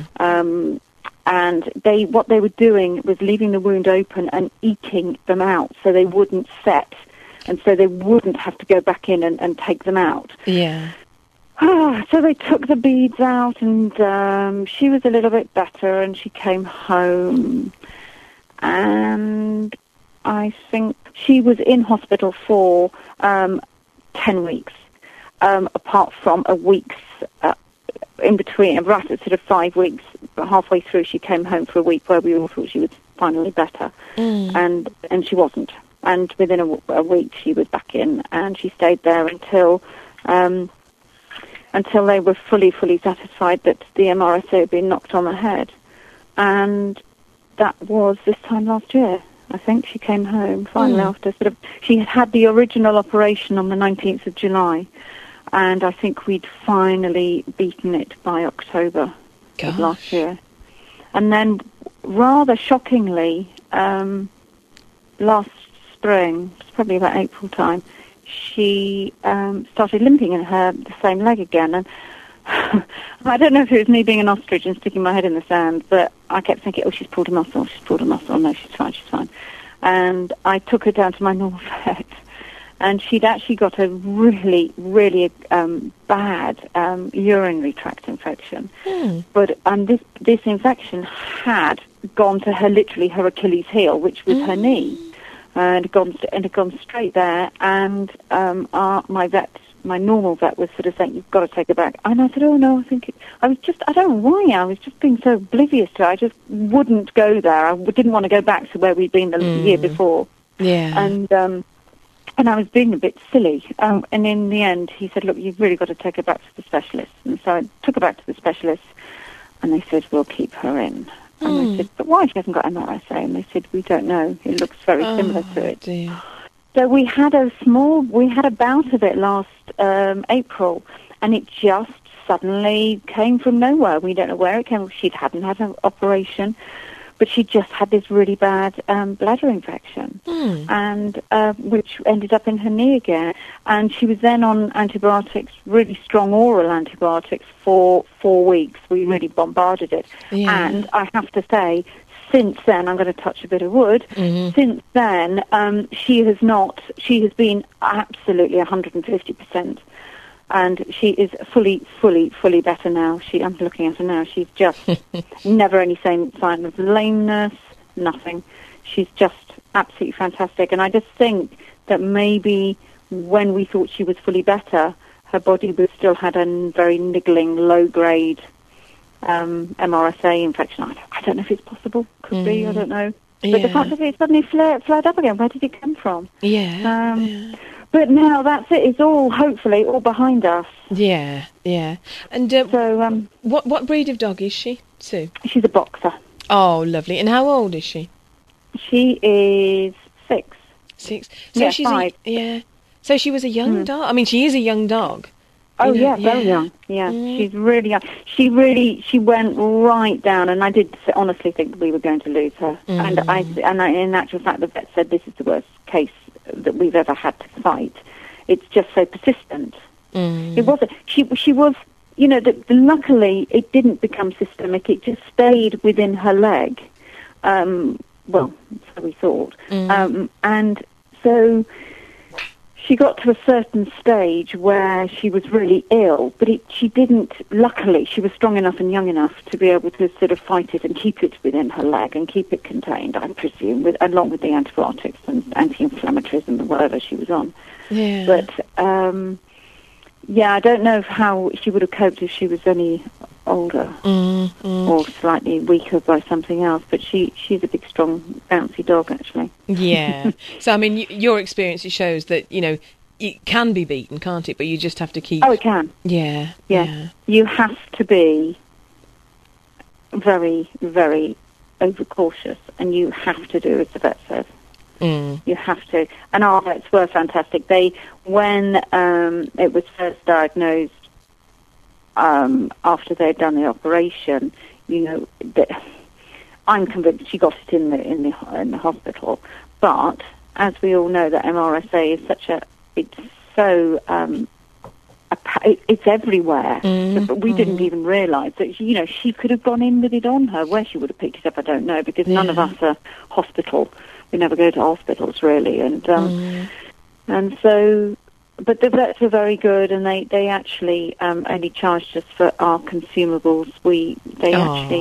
And what they were doing was leaving the wound open and eating them out so they wouldn't set, and so they wouldn't have to go back in and take them out. Yeah. So they took the beads out, and she was a little bit better, and she came home, and I think she was in hospital for 10 weeks, apart from a week's in between, right at sort of 5 weeks, halfway through she came home for a week where we all thought she was finally better, and she wasn't. And within a week she was back in, and she stayed there until they were fully satisfied that the MRSA had been knocked on the head. And that was this time last year. I think she came home finally after she had the original operation on the 19th of July. And I think we'd finally beaten it by October of last year. And then, rather shockingly, last spring, it's probably about April time, she started limping in the same leg again. And I don't know if it was me being an ostrich and sticking my head in the sand, but I kept thinking, oh, she's pulled a muscle. No, she's fine. And I took her down to my normal vet. And she'd actually got a really bad urinary tract infection. But this infection had gone to her Achilles heel, which was her knee, and had gone straight there. And my normal vet was sort of saying, "You've got to take her back." And I said, "Oh no, I don't know why. I was just being so oblivious to it. I just wouldn't go there. I didn't want to go back to where we'd been the year before." Yeah. And I was being a bit silly. And in the end, he said, "Look, you've really got to take her back to the specialist." And so I took her back to the specialist, and they said, "We'll keep her in." And I said, "But why? She hasn't got MRSA." And they said, "We don't know. It looks very similar to it." Dear. So we had a bout of it last April, and it just suddenly came from nowhere. We don't know where it came from. She hadn't had an operation, but she just had this really bad bladder infection, and which ended up in her knee again. And she was then on antibiotics, really strong oral antibiotics, for 4 weeks. We really bombarded it. Yeah. And I have to say, since then, I'm going to touch a bit of wood, since then, she has been absolutely 150%. And she is fully better now. I'm looking at her now. She's just never any sign of lameness, nothing. She's just absolutely fantastic. And I just think that maybe when we thought she was fully better, her body still had a very niggling, low-grade MRSA infection. I don't know if it's possible. Could be, I don't know. But the fact that it suddenly flared up again, where did it come from? But now that's it. It's all, hopefully, all behind us. Yeah. And so, what breed of dog is she, Sue? She's a boxer. Oh, lovely. And how old is she? She is 6. 6. So she's 5. So she was a young dog. I mean, she is a young dog. Oh, very young. Yeah, she's really young. She went right down, and I did honestly think we were going to lose her. And I, in actual fact, the vet said this is the worst case that we've ever had to fight. It's just so persistent. It wasn't. She was. Luckily, it didn't become systemic. It just stayed within her leg. Well, so we thought. And so she got to a certain stage where she was really ill, but she didn't. Luckily, she was strong enough and young enough to be able to sort of fight it and keep it within her leg and keep it contained, I presume, along with the antibiotics and anti-inflammatories and whatever she was on. Yeah. But I don't know how she would have coped if she was any older or slightly weaker by something else. But she's a big, strong, bouncy dog, actually. Yeah. So, I mean, your experience, it shows that, you know, it can be beaten, can't it? But you just have to keep... Oh, it can. Yeah. Yeah. You have to be very, very overcautious, and you have to do as the vet says. You have to. And our vets were fantastic. When it was first diagnosed, after they'd done the operation, you know, I'm convinced she got it in the hospital. But as we all know, that MRSA is it's everywhere. But we didn't even realise that, you know, she could have gone in with it on her. Where she would have picked it up, I don't know, because none of us are hospital. We never go to hospitals, really. And so, but the vets were very good, and they actually only charged us for our consumables. They actually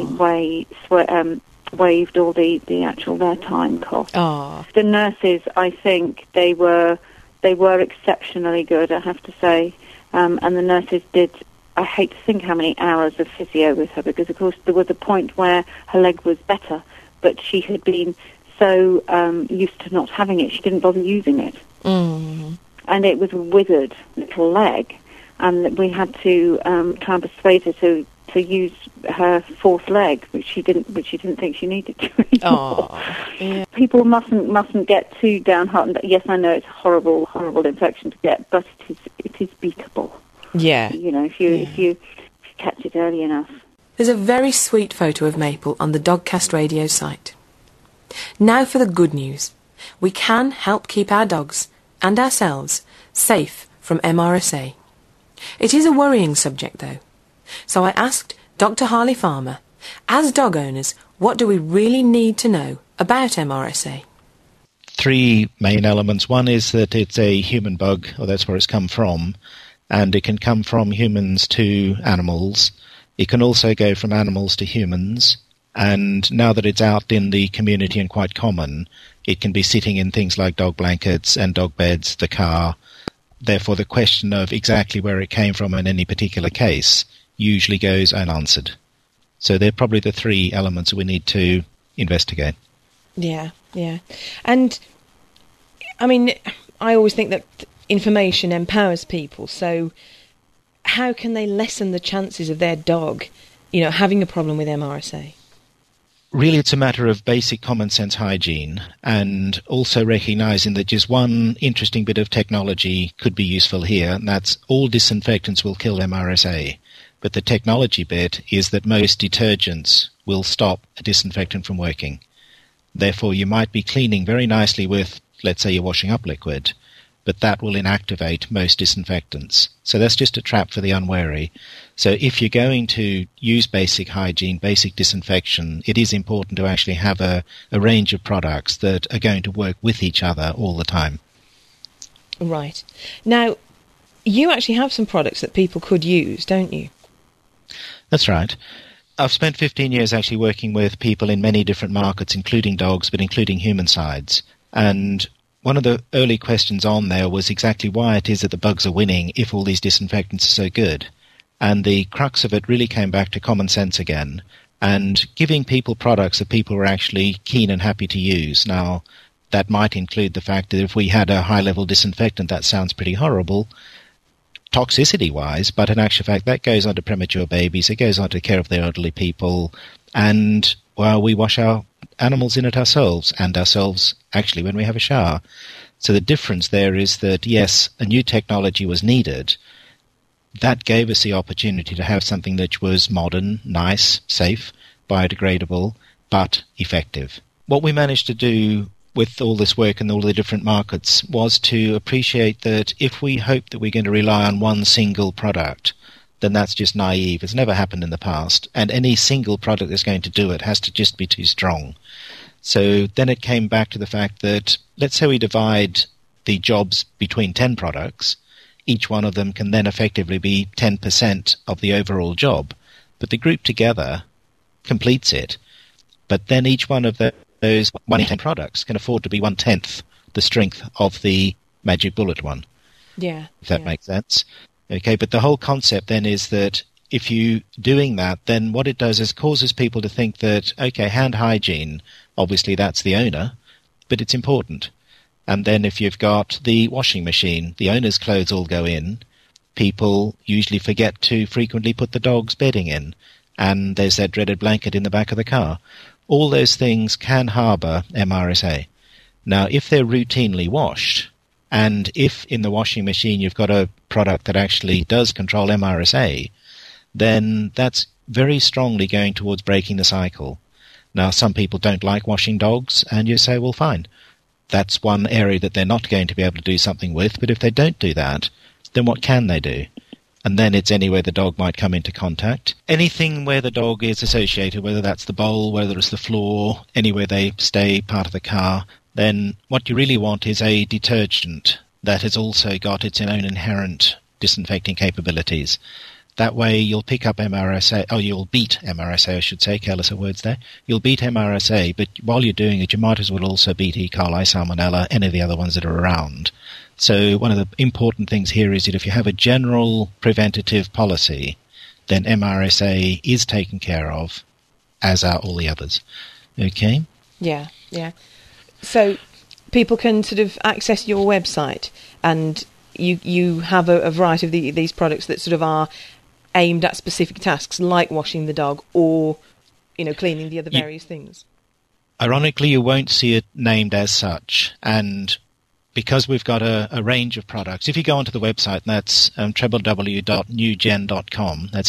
waived all the actual their time costs. The nurses, I think, they were exceptionally good, I have to say. And the nurses did, I hate to think how many hours of physio with her, because, of course, there was a point where her leg was better, but she had been so used to not having it, she didn't bother using it. And it was a withered little leg, and we had to try and persuade her to use her fourth leg, which she didn't think she needed to anymore. People mustn't get too downhearted. Yes, I know it's a horrible infection to get, but it is beatable. Yeah. You know, if you catch it early enough. There's a very sweet photo of Maple on the Dogcast Radio site. Now for the good news. We can help keep our dogs and ourselves safe from MRSA. It is a worrying subject, though. So I asked Dr. Harley Farmer, as dog owners, what do we really need to know about MRSA? 3 main elements. One is that it's a human bug, or that's where it's come from, and it can come from humans to animals. It can also go from animals to humans, and now that it's out in the community and quite common, it can be sitting in things like dog blankets and dog beds, the car. Therefore, the question of exactly where it came from in any particular case usually goes unanswered. So they're probably the 3 elements we need to investigate. Yeah. And, I mean, I always think that information empowers people, so how can they lessen the chances of their dog, you know, having a problem with MRSA? Really, it's a matter of basic common sense hygiene, and also recognising that just one interesting bit of technology could be useful here, and that's all disinfectants will kill MRSA. But the technology bit is that most detergents will stop a disinfectant from working. Therefore, you might be cleaning very nicely with, let's say, your washing up liquid, but that will inactivate most disinfectants. So that's just a trap for the unwary. So if you're going to use basic hygiene, basic disinfection, it is important to actually have a range of products that are going to work with each other all the time. Right. Now, you actually have some products that people could use, don't you? That's right. I've spent 15 years actually working with people in many different markets, including dogs, but including human sides. And one of the early questions on there was exactly why it is that the bugs are winning if all these disinfectants are so good. And the crux of it really came back to common sense again, and giving people products that people were actually keen and happy to use. Now, that might include the fact that if we had a high-level disinfectant, that sounds pretty horrible, toxicity-wise, but in actual fact, that goes on to premature babies, it goes on to care of the elderly people, and, well, we wash our animals in it ourselves, and ourselves actually when we have a shower. So the difference there is that, yes, a new technology was needed. That gave us the opportunity to have something that was modern, nice, safe, biodegradable, but effective. What we managed to do with all this work and all the different markets was to appreciate that if we hope that we're going to rely on one single product, then that's just naive. It's never happened in the past, and any single product that's going to do it has to just be too strong. So then it came back to the fact that, let's say we divide the jobs between 10 products, each one of them can then effectively be 10% of the overall job, but the group together completes it. But then each one of those 1 in 10 products can afford to be 1/10 the strength of the magic bullet one. Yeah. If that makes sense. Okay, but the whole concept then is that if you're doing that, then what it does is causes people to think that, okay, hand hygiene, obviously that's the owner, but it's important. And then if you've got the washing machine, the owner's clothes all go in, people usually forget to frequently put the dog's bedding in, and there's that dreaded blanket in the back of the car. All those things can harbour MRSA. Now, if they're routinely washed, and if in the washing machine you've got a product that actually does control MRSA, then that's very strongly going towards breaking the cycle. Now, some people don't like washing dogs, and you say, well, fine. That's one area that they're not going to be able to do something with, but if they don't do that, then what can they do? And then it's anywhere the dog might come into contact. Anything where the dog is associated, whether that's the bowl, whether it's the floor, anywhere they stay, part of the car, then what you really want is a detergent that has also got its own inherent disinfecting capabilities. That way you'll pick up MRSA, or you'll beat MRSA, I should say, careless of words there. You'll beat MRSA, but while you're doing it, you might as well also beat E. coli, Salmonella, any of the other ones that are around. So one of the important things here is that if you have a general preventative policy, then MRSA is taken care of, as are all the others. Okay? Yeah. So people can sort of access your website, and you have a variety of these products that sort of are aimed at specific tasks, like washing the dog or, cleaning the other various things. Ironically, you won't see it named as such, and because we've got a range of products, if you go onto the website, that's www.newgen.com, that's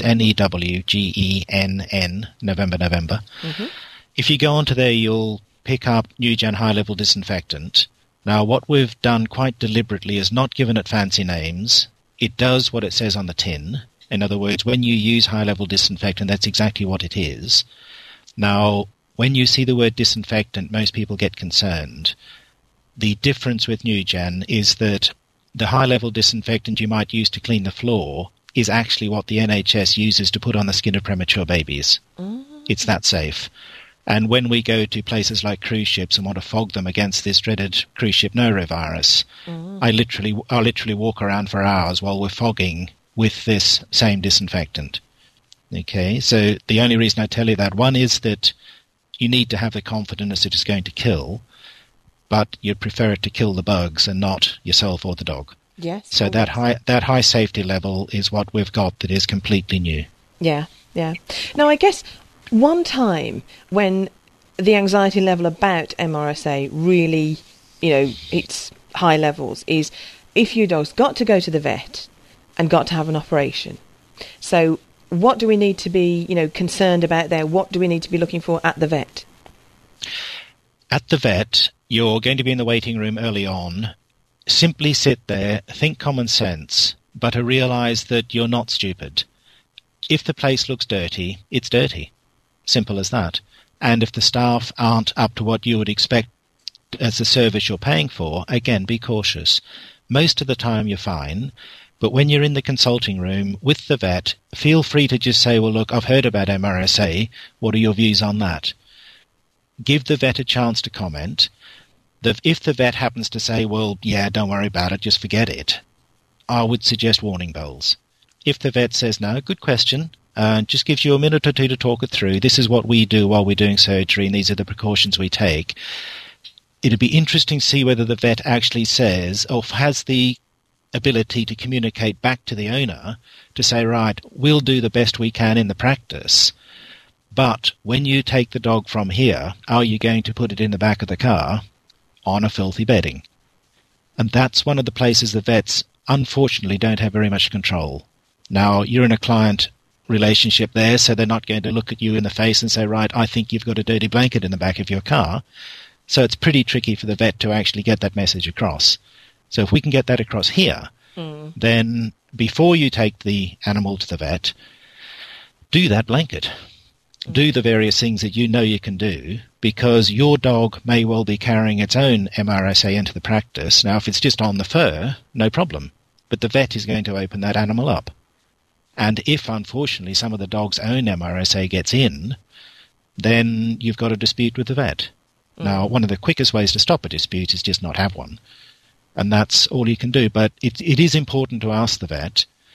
NEWGENN, November. Mm-hmm. If you go onto there, you'll pick up NewGen High-Level Disinfectant. Now, what we've done quite deliberately is not given it fancy names. It does what it says on the tin. In other words, when you use high-level disinfectant, that's exactly what it is. Now, when you see the word disinfectant, most people get concerned. The difference with NewGen is that the high-level disinfectant you might use to clean the floor is actually what the NHS uses to put on the skin of premature babies. It's that safe. And when we go to places like cruise ships and want to fog them against this dreaded cruise ship norovirus, I'll literally walk around for hours while we're fogging with this same disinfectant. Okay, so the only reason I tell you that, one is that you need to have the confidence that it's going to kill, but you'd prefer it to kill the bugs and not yourself or the dog. Yes. So that high safety level is what we've got that is completely new. Yeah. Now, I guess one time when the anxiety level about MRSA really, hits high levels is if your dog's got to go to the vet and got to have an operation. So what do we need to be, concerned about there? What do we need to be looking for at the vet? At the vet, you're going to be in the waiting room early on. Simply sit there, think common sense, but realise that you're not stupid. If the place looks dirty, it's dirty. Simple as that. And if the staff aren't up to what you would expect as the service you're paying for, again, be cautious. Most of the time you're fine. But when you're in the consulting room with the vet, feel free to just say, well, look, I've heard about MRSA. What are your views on that? Give the vet a chance to comment. If the vet happens to say, well, yeah, don't worry about it, just forget it, I would suggest warning bells. If the vet says, no, good question, just gives you a minute or two to talk it through, this is what we do while we're doing surgery and these are the precautions we take, it'd be interesting to see whether the vet actually says or has the ability to communicate back to the owner to say, right, we'll do the best we can in the practice, but when you take the dog from here, are you going to put it in the back of the car on a filthy bedding? And that's one of the places the vets unfortunately don't have very much control. Now, you're in a client relationship there, so they're not going to look at you in the face and say, right, I think you've got a dirty blanket in the back of your car. So it's pretty tricky for the vet to actually get that message across. So if we can get that across here, then before you take the animal to the vet, do that blanket. Do the various things that you know you can do, because your dog may well be carrying its own MRSA into the practice. Now, if it's just on the fur, no problem. But the vet is going to open that animal up. And if, unfortunately, some of the dog's own MRSA gets in, then you've got a dispute with the vet. Now, one of the quickest ways to stop a dispute is just not have one. And that's all you can do. But it is important to ask the vet,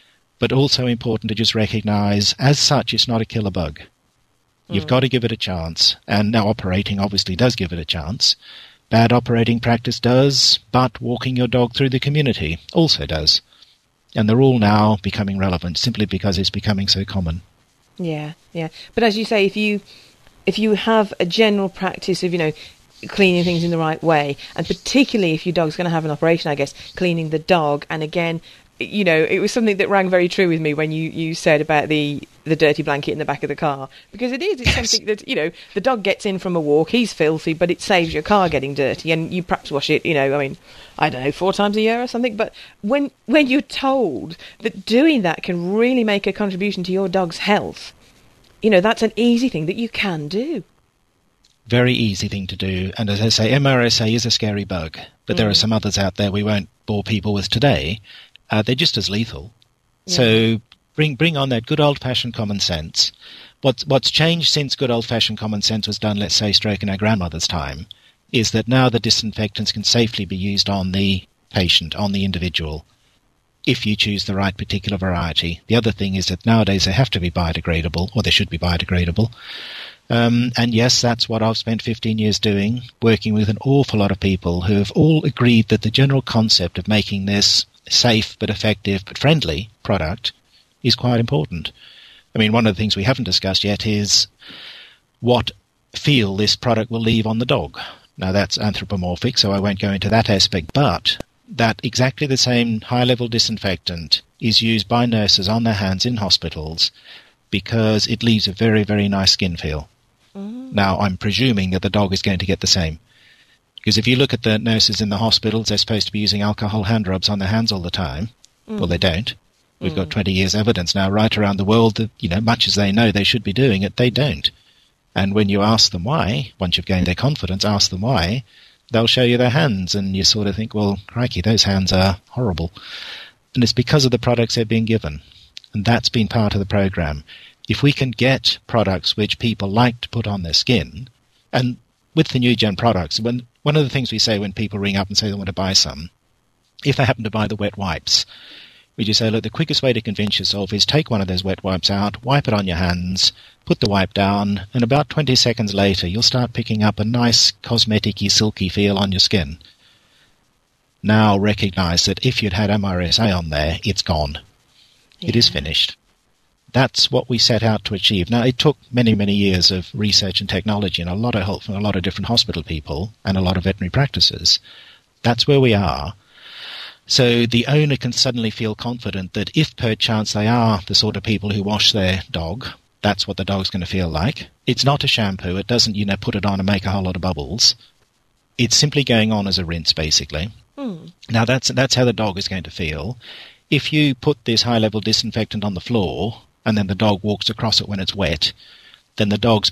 but also important to just recognize, as such, it's not a killer bug. You've got to give it a chance. And now operating obviously does give it a chance. Bad operating practice does, but walking your dog through the community also does. And they're all now becoming relevant simply because it's becoming so common. Yeah, yeah. But as you say, if you have a general practice of, cleaning things in the right way, and particularly if your dog's going to have an operation, I guess, cleaning the dog, and again, it was something that rang very true with me when you said about the dirty blanket in the back of the car, because it's something that, the dog gets in from a walk, he's filthy, but it saves your car getting dirty, and you perhaps wash it, I don't know, 4 times a year or something, but when you're told that doing that can really make a contribution to your dog's health, that's an easy thing that you can do. Very easy thing to do, and as I say, MRSA is a scary bug, but there are some others out there we won't bore people with today. They're just as lethal. Yeah. So bring on that good old-fashioned common sense. What's changed since good old-fashioned common sense was done, let's say, stroke in our grandmother's time, is that now the disinfectants can safely be used on the patient, on the individual, if you choose the right particular variety. The other thing is that nowadays they have to be biodegradable, or they should be biodegradable. And yes, that's what I've spent 15 years doing, working with an awful lot of people who have all agreed that the general concept of making this safe but effective but friendly product is quite important. I mean, one of the things we haven't discussed yet is what feel this product will leave on the dog. Now, that's anthropomorphic, so I won't go into that aspect, but that exactly the same high-level disinfectant is used by nurses on their hands in hospitals because it leaves a very, very nice skin feel. Now, I'm presuming that the dog is going to get the same. Because if you look at the nurses in the hospitals, they're supposed to be using alcohol hand rubs on their hands all the time. Well, they don't. We've got 20 years evidence now right around the world that, much as they know they should be doing it, they don't. And when you ask them why, once you've gained their confidence, ask them why, they'll show you their hands, and you sort of think, well, crikey, those hands are horrible. And it's because of the products they're being given. And that's been part of the program. If we can get products which people like to put on their skin, and with the new gen products, one of the things we say when people ring up and say they want to buy some, if they happen to buy the wet wipes, we just say, look, the quickest way to convince yourself is take one of those wet wipes out, wipe it on your hands, put the wipe down, and about 20 seconds later you'll start picking up a nice cosmetic-y, silky feel on your skin. Now recognize that if you'd had MRSA on there, it's gone. Yeah. It is finished. That's what we set out to achieve. Now, it took many, many years of research and technology and a lot of help from a lot of different hospital people and a lot of veterinary practices. That's where we are. So the owner can suddenly feel confident that if perchance they are the sort of people who wash their dog, that's what the dog's going to feel like. It's not a shampoo. It doesn't, put it on and make a whole lot of bubbles. It's simply going on as a rinse, basically. Now, that's how the dog is going to feel. If you put this high-level disinfectant on the floor and then the dog walks across it when it's wet, then the dog's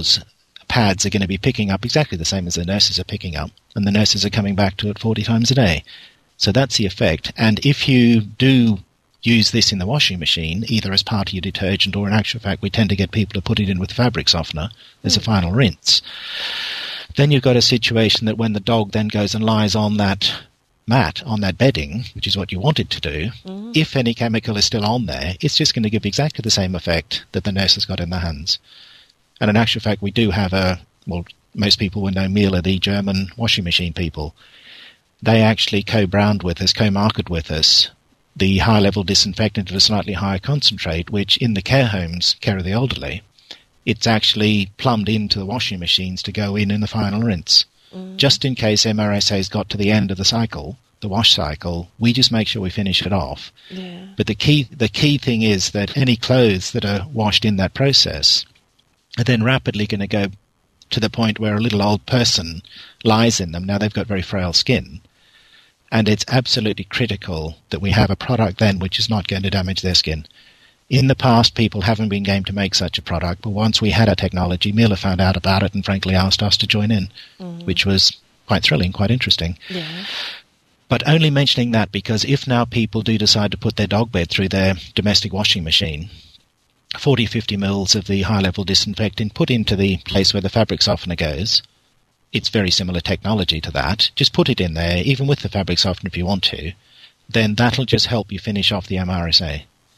pads are going to be picking up exactly the same as the nurses are picking up, and the nurses are coming back to it 40 times a day. So that's the effect. And if you do use this in the washing machine, either as part of your detergent or in actual fact we tend to get people to put it in with fabric softener as a final rinse, then you've got a situation that when the dog then goes and lies on that mat, on that bedding, which is what you want it to do, if any chemical is still on there, it's just going to give exactly the same effect that the nurse has got in their hands. And in actual fact, we do have most people will know Miele, the German washing machine people. They actually co-brand with us, co-market with us, the high-level disinfectant at a slightly higher concentrate, which in the care homes, care of the elderly, it's actually plumbed into the washing machines to go in the final rinse. Just in case MRSA's got to the end of the cycle, the wash cycle, we just make sure we finish it off. Yeah. But the key thing is that any clothes that are washed in that process are then rapidly going to go to the point where a little old person lies in them. Now, they've got very frail skin, and it's absolutely critical that we have a product then which is not going to damage their skin. In the past, people haven't been game to make such a product, but once we had a technology, Miele found out about it and frankly asked us to join in, which was quite thrilling, quite interesting. Yeah. But only mentioning that because if now people do decide to put their dog bed through their domestic washing machine, 40, 50 mils of the high-level disinfectant put into the place where the fabric softener goes, it's very similar technology to that. Just put it in there, even with the fabric softener if you want to, then that'll just help you finish off the MRSA.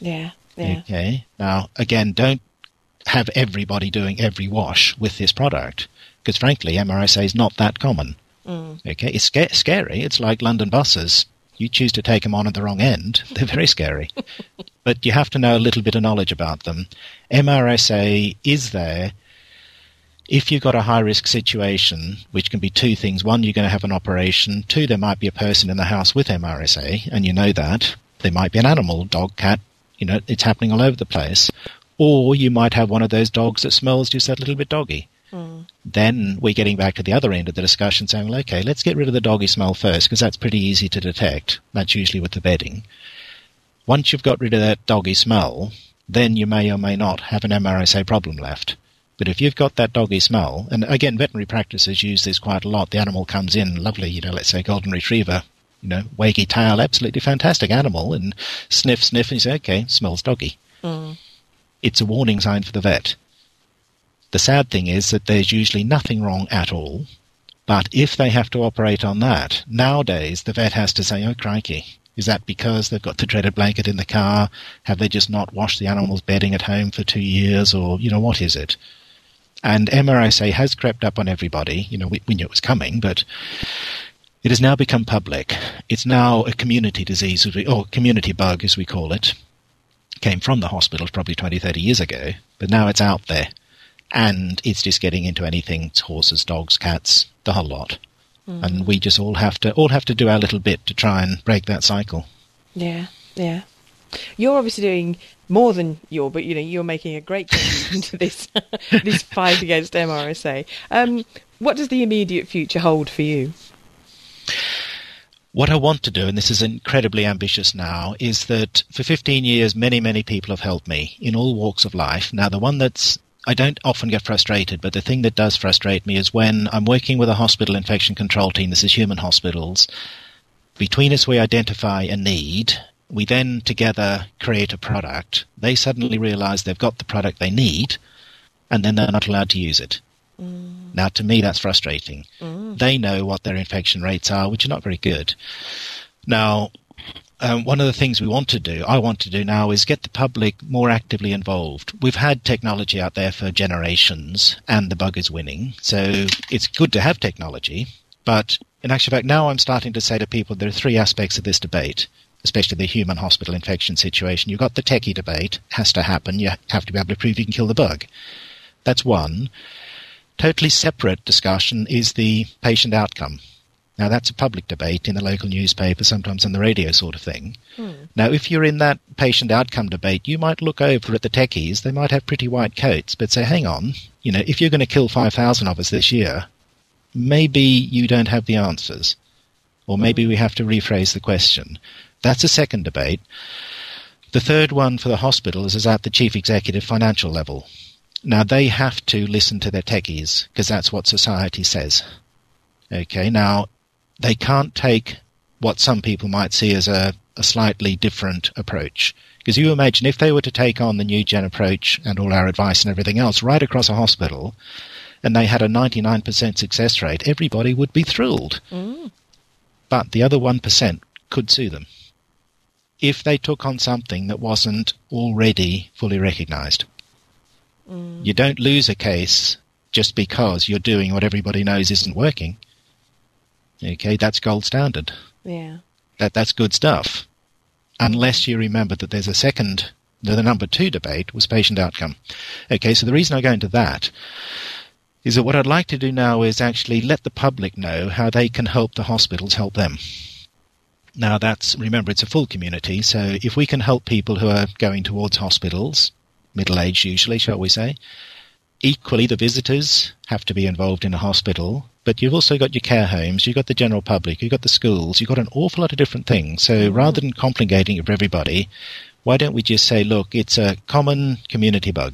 Yeah, yeah. Okay. Now, again, don't have everybody doing every wash with this product, because frankly, MRSA is not that common. Okay, it's scary. It's like London buses. You choose to take them on at the wrong end, they're very scary. But you have to know a little bit of knowledge about them. MRSA is there if you've got a high-risk situation, which can be two things. One, you're going to have an operation. Two, there might be a person in the house with MRSA, and you know that. There might be an animal, dog, cat, it's happening all over the place. Or you might have one of those dogs that smells just a little bit doggy. Then we're getting back to the other end of the discussion saying, well, okay, let's get rid of the doggy smell first, because that's pretty easy to detect. That's usually with the bedding. Once you've got rid of that doggy smell, then you may or may not have an MRSA problem left. But if you've got that doggy smell, and again, veterinary practices use this quite a lot. The animal comes in, lovely, let's say golden retriever, waggy tail, absolutely fantastic animal, and sniff, and you say, okay, smells doggy. It's a warning sign for the vet. The sad thing is that there's usually nothing wrong at all. But if they have to operate on that, nowadays the vet has to say, oh, crikey, is that because they've got the dreaded blanket in the car? Have they just not washed the animal's bedding at home for 2 years? Or, what is it? And MRSA has crept up on everybody. We knew it was coming, but it has now become public. It's now a community disease, or community bug, as we call it. Came from the hospitals probably 20, 30 years ago, but now it's out there. And it's just getting into anything, horses, dogs, cats, the whole lot. And we just all have to do our little bit to try and break that cycle. Yeah, yeah. You're obviously doing more than but you're making a great contribution to this fight against MRSA. What does the immediate future hold for you? What I want to do, and this is incredibly ambitious now, is that for 15 years, many, many people have helped me in all walks of life. Now, the one I don't often get frustrated, but the thing that does frustrate me is when I'm working with a hospital infection control team, this is human hospitals, between us we identify a need, we then together create a product, they suddenly realize they've got the product they need, and then they're not allowed to use it. Now, to me, that's frustrating. They know what their infection rates are, which are not very good. Now, one of the things I want to do now is get the public more actively involved. We've had technology out there for generations, and the bug is winning. So it's good to have technology. But in actual fact, now I'm starting to say to people there are three aspects of this debate, especially the human hospital infection situation. You've got the techie debate, has to happen. You have to be able to prove you can kill the bug. That's one. Totally separate discussion is the patient outcome. Now, that's a public debate in the local newspaper, sometimes on the radio sort of thing. Now, if you're in that patient outcome debate, you might look over at the techies. They might have pretty white coats, but say, hang on, if you're going to kill 5,000 of us this year, maybe you don't have the answers. Or maybe we have to rephrase the question. That's a second debate. The third one for the hospitals is at the chief executive financial level. Now, they have to listen to their techies, because that's what society says. Okay, now, they can't take what some people might see as a slightly different approach. Because you imagine if they were to take on the new gen approach and all our advice and everything else right across a hospital, and they had a 99% success rate, everybody would be thrilled. But the other 1% could sue them if they took on something that wasn't already fully recognized. You don't lose a case just because you're doing what everybody knows isn't working. Okay, that's gold standard. Yeah. That's good stuff. Unless you remember that there's the number 2 debate was patient outcome. Okay, so the reason I go into that is that what I'd like to do now is actually let the public know how they can help the hospitals help them. Now remember, it's a full community, so if we can help people who are going towards hospitals, middle-aged usually, shall we say, equally the visitors have to be involved in a hospital, but you've also got your care homes, you've got the general public, you've got the schools, you've got an awful lot of different things. So rather than complicating it for everybody, why don't we just say, look, it's a common community bug.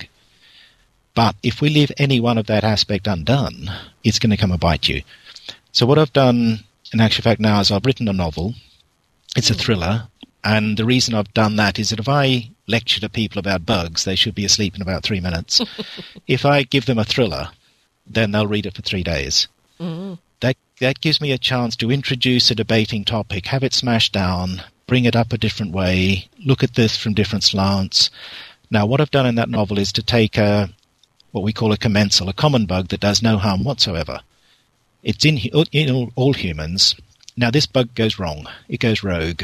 But if we leave any one of that aspect undone, it's going to come and bite you. So what I've done, in actual fact now, is I've written a novel. It's a thriller. And the reason I've done that is that if I lecture to people about bugs, they should be asleep in about 3 minutes. If I give them a thriller, then they'll read it for 3 days. That gives me a chance to introduce a debating topic, have it smashed down, bring it up a different way, look at this from different slants. Now, what I've done in that novel is to take what we call a commensal, a common bug that does no harm whatsoever. It's in all humans. Now, this bug goes wrong. It goes rogue.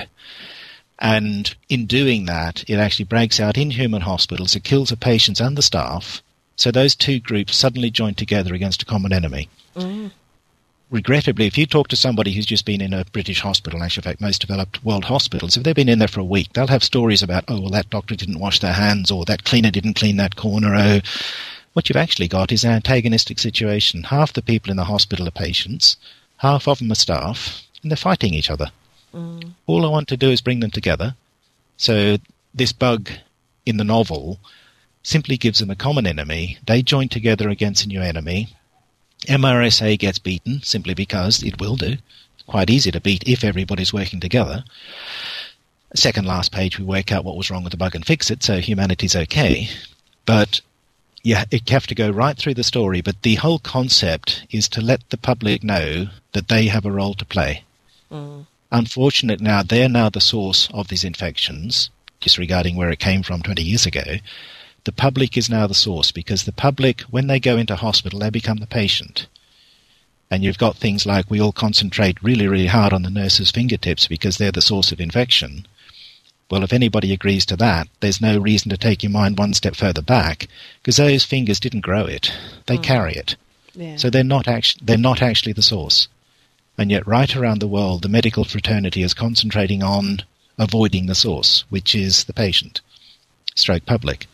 And in doing that, it actually breaks out in human hospitals. It kills the patients and the staff. So those two groups suddenly join together against a common enemy. Mm. Regrettably, if you talk to somebody who's just been in a British hospital, actually, in fact, most developed world hospitals, if they've been in there for a week, they'll have stories about, oh, well, that doctor didn't wash their hands, or that cleaner didn't clean that corner. Oh, what you've actually got is an antagonistic situation. Half the people in the hospital are patients, half of them are staff, and they're fighting each other. Mm. All I want to do is bring them together. So this bug in the novel simply gives them a common enemy. They join together against a new enemy. MRSA gets beaten simply because it will do. It's quite easy to beat if everybody's working together. Second last page, we work out what was wrong with the bug and fix it, so humanity's okay. But yeah, you have to go right through the story, but the whole concept is to let the public know that they have a role to play. Mm. Unfortunately, now they're now the source of these infections, disregarding where it came from 20 years ago. The public is now the source, because the public, when they go into hospital, they become the patient. And you've got things like we all concentrate really, really hard on the nurse's fingertips because they're the source of infection. Well, if anybody agrees to that, there's no reason to take your mind one step further back, because those fingers didn't grow it. They carry it. Yeah. So they're not actually the source. And yet right around the world, the medical fraternity is concentrating on avoiding the source, which is the patient, stroke public.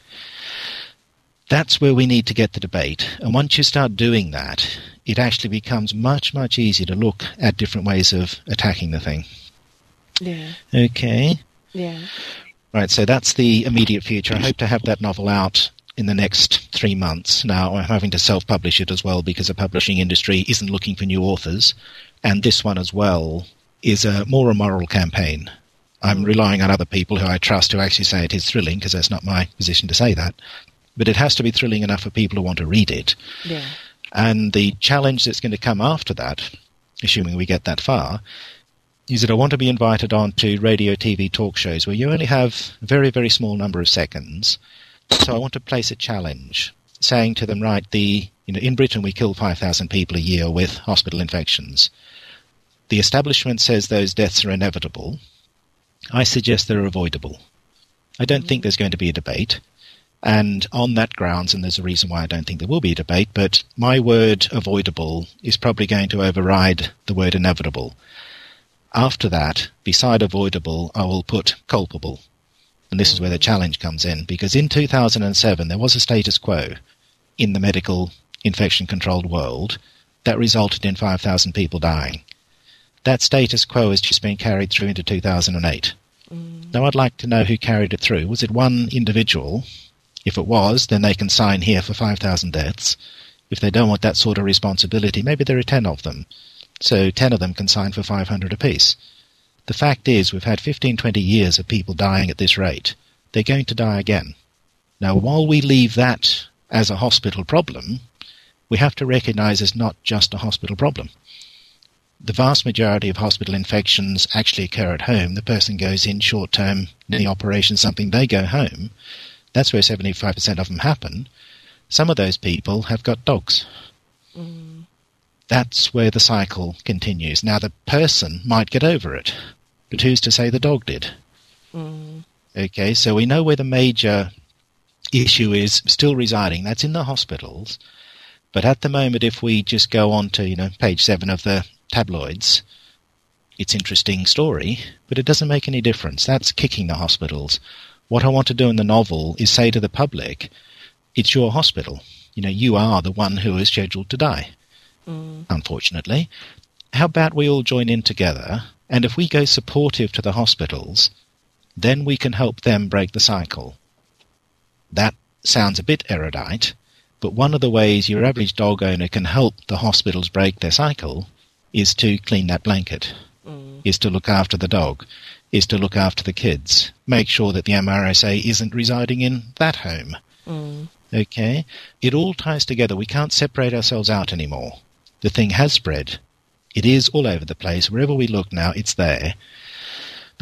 That's where we need to get the debate. And once you start doing that, it actually becomes much, much easier to look at different ways of attacking the thing. Yeah. Okay. Yeah. Right, so that's the immediate future. I hope to have that novel out in the next 3 months. Now, I'm having to self-publish it as well because the publishing industry isn't looking for new authors. And this one as well is more a moral campaign. I'm relying on other people who I trust to actually say it is thrilling, because that's not my position to say that. But it has to be thrilling enough for people who want to read it. Yeah. And the challenge that's going to come after that, assuming we get that far, is that I want to be invited on to radio, TV, talk shows where you only have a very, very small number of seconds. So I want to place a challenge, saying to them, right, in Britain we kill 5,000 people a year with hospital infections. The establishment says those deaths are inevitable. I suggest they're avoidable. I don't think there's going to be a debate. And on that grounds, and there's a reason why I don't think there will be a debate, but my word avoidable is probably going to override the word inevitable. After that, beside avoidable, I will put culpable. And this is where the challenge comes in, because in 2007 there was a status quo in the medical infection-controlled world that resulted in 5,000 people dying. That status quo has just been carried through into 2008. Now I'd like to know who carried it through. Was it one individual? If it was, then they can sign here for 5,000 deaths. If they don't want that sort of responsibility, maybe there are 10 of them. So 10 of them can sign for 500 apiece. The fact is, we've had 15, 20 years of people dying at this rate. They're going to die again. Now, while we leave that as a hospital problem, we have to recognize it's not just a hospital problem. The vast majority of hospital infections actually occur at home. The person goes in short-term, knee operation, something, they go home. That's where 75% of them happen. Some of those people have got dogs. That's where the cycle continues. Now, the person might get over it, but who's to say the dog did? Okay, so we know where the major issue is still residing. That's in the hospitals. But at the moment, if we just go on to, page 7 of the tabloids, it's an interesting story, but it doesn't make any difference. That's kicking the hospitals. What I want to do in the novel is say to the public, it's your hospital. You are the one who is scheduled to die, unfortunately. How about we all join in together, and if we go supportive to the hospitals, then we can help them break the cycle. That sounds a bit erudite, but one of the ways your average dog owner can help the hospitals break their cycle is to clean that blanket, is to look after the dog, is to look after the kids, make sure that the MRSA isn't residing in that home. Okay? It all ties together. We can't separate ourselves out anymore. The thing has spread. It is all over the place. Wherever we look now, it's there. But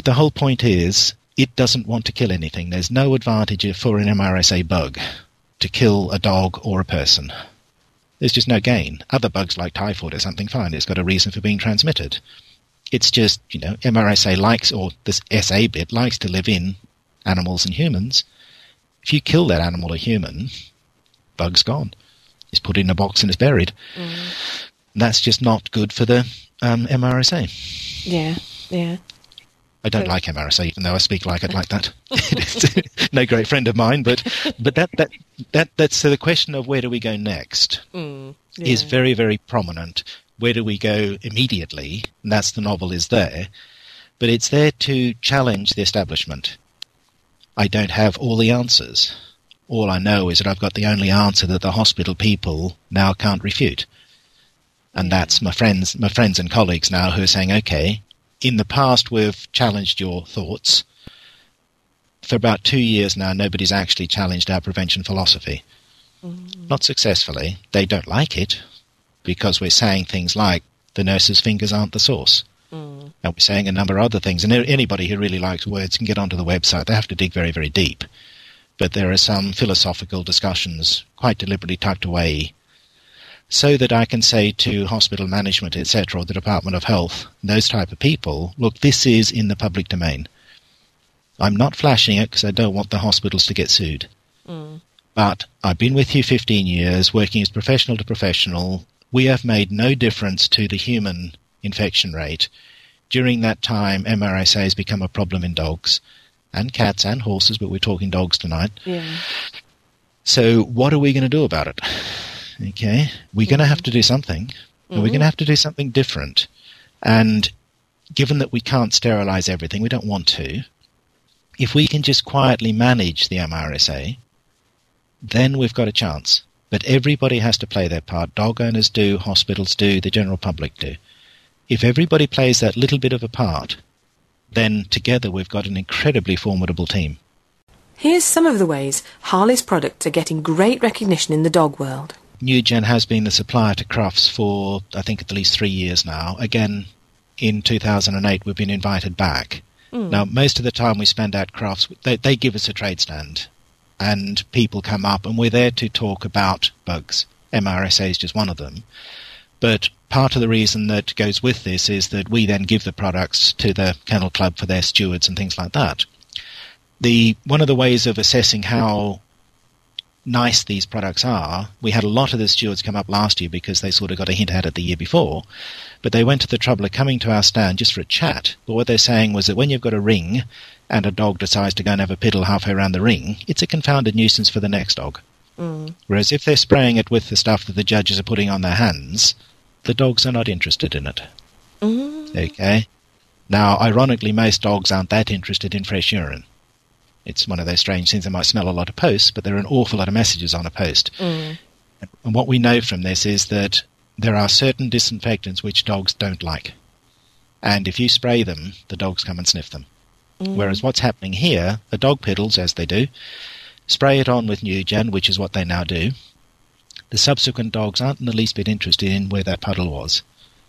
the whole point is it doesn't want to kill anything. There's no advantage for an MRSA bug to kill a dog or a person. There's just no gain. Other bugs like typhoid or something, fine, it's got a reason for being transmitted. It's just, MRSA likes, or this SA bit likes to live in animals and humans. If you kill that animal or human, bug's gone. It's put in a box and it's buried. That's just not good for the MRSA. Yeah. I don't like MRSA, even though I speak like it like that. It's no great friend of mine, but that's so the question of where do we go next is very, very prominent. Where do we go immediately? And that's the novel is there. But it's there to challenge the establishment. I don't have all the answers. All I know is that I've got the only answer that the hospital people now can't refute. And that's my friends and colleagues now who are saying, okay, in the past we've challenged your thoughts. For about 2 years now, nobody's actually challenged our prevention philosophy. Not successfully. They don't like it because we're saying things like the nurse's fingers aren't the source. And we're saying a number of other things. And anybody who really likes words can get onto the website. They have to dig very, very deep. But there are some philosophical discussions quite deliberately tucked away so that I can say to hospital management, etc., or the Department of Health, those type of people, look, this is in the public domain. I'm not flashing it because I don't want the hospitals to get sued. But I've been with you 15 years, working as professional to professional. We have made no difference to the human infection rate. During that time, MRSA has become a problem in dogs and cats and horses, but we're talking dogs tonight. So what are we going to do about it? Okay, we're going to have to do something, and we're going to have to do something different. And given that we can't sterilize everything, we don't want to, if we can just quietly manage the MRSA, then we've got a chance. But everybody has to play their part. Dog owners do, hospitals do, the general public do. If everybody plays that little bit of a part, then together we've got an incredibly formidable team. Here's some of the ways Harley's products are getting great recognition in the dog world. NewGen has been the supplier to Crufts for, I think, at least 3 years now. Again, in 2008, we've been invited back. Now, most of the time we spend at Crufts, they give us a trade stand, and people come up, and we're there to talk about bugs. MRSA is just one of them. But part of the reason that goes with this is that we then give the products to the Kennel Club for their stewards and things like that. One of the ways of assessing how nice these products are, we had a lot of the stewards come up last year because they sort of got a hint at it the year before, but they went to the trouble of coming to our stand just for a chat. But what they're saying was that when you've got a ring and a dog decides to go and have a piddle halfway around the ring, it's a confounded nuisance for the next dog. Whereas if they're spraying it with the stuff that the judges are putting on their hands, the dogs are not interested in it. Okay? Now, ironically, most dogs aren't that interested in fresh urine. It's one of those strange things. They might smell a lot of posts, but there are an awful lot of messages on a post. And what we know from this is that there are certain disinfectants which dogs don't like. And if you spray them, the dogs come and sniff them. Whereas what's happening here, the dog piddles, as they do, spray it on with NewGen, which is what they now do. The subsequent dogs aren't in the least bit interested in where that puddle was.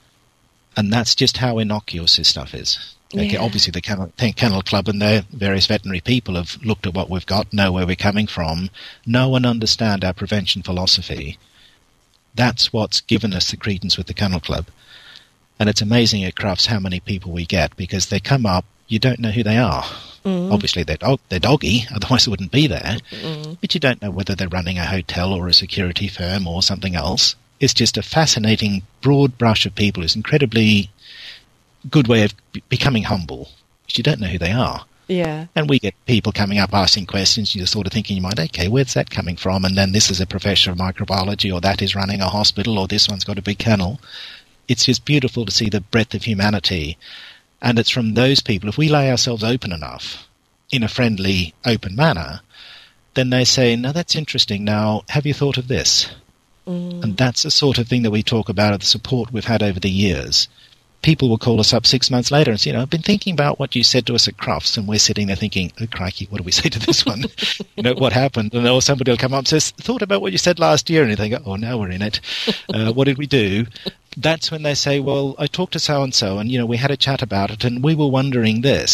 And that's just how innocuous this stuff is. Okay, obviously the Kennel Club and their various veterinary people have looked at what we've got, know where we're coming from, know and understand our prevention philosophy. That's what's given us the credence with the Kennel Club. And it's amazing at Crufts how many people we get, because they come up, you don't know who they are. Obviously they're doggy, otherwise they wouldn't be there. But you don't know whether they're running a hotel or a security firm or something else. It's just a fascinating broad brush of people. It's incredibly good way of becoming humble, because you don't know who they are. And we get people coming up asking questions, you're sort of thinking in your mind, okay, where's that coming from? And then this is a professor of microbiology, or that is running a hospital, or this one's got a big kennel. It's just beautiful to see the breadth of humanity. And it's from those people, if we lay ourselves open enough, in a friendly, open manner, then they say, now that's interesting, now have you thought of this? And that's the sort of thing that we talk about of the support we've had over the years. People will call us up 6 months later and say, I've been thinking about what you said to us at Crufts, and we're sitting there thinking, oh, crikey, what do we say to this one? What happened? And or somebody will come up and say, thought about what you said last year, and you think, oh, now we're in it. What did we do? That's when they say, well, I talked to so-and-so, and, we had a chat about it, and we were wondering this.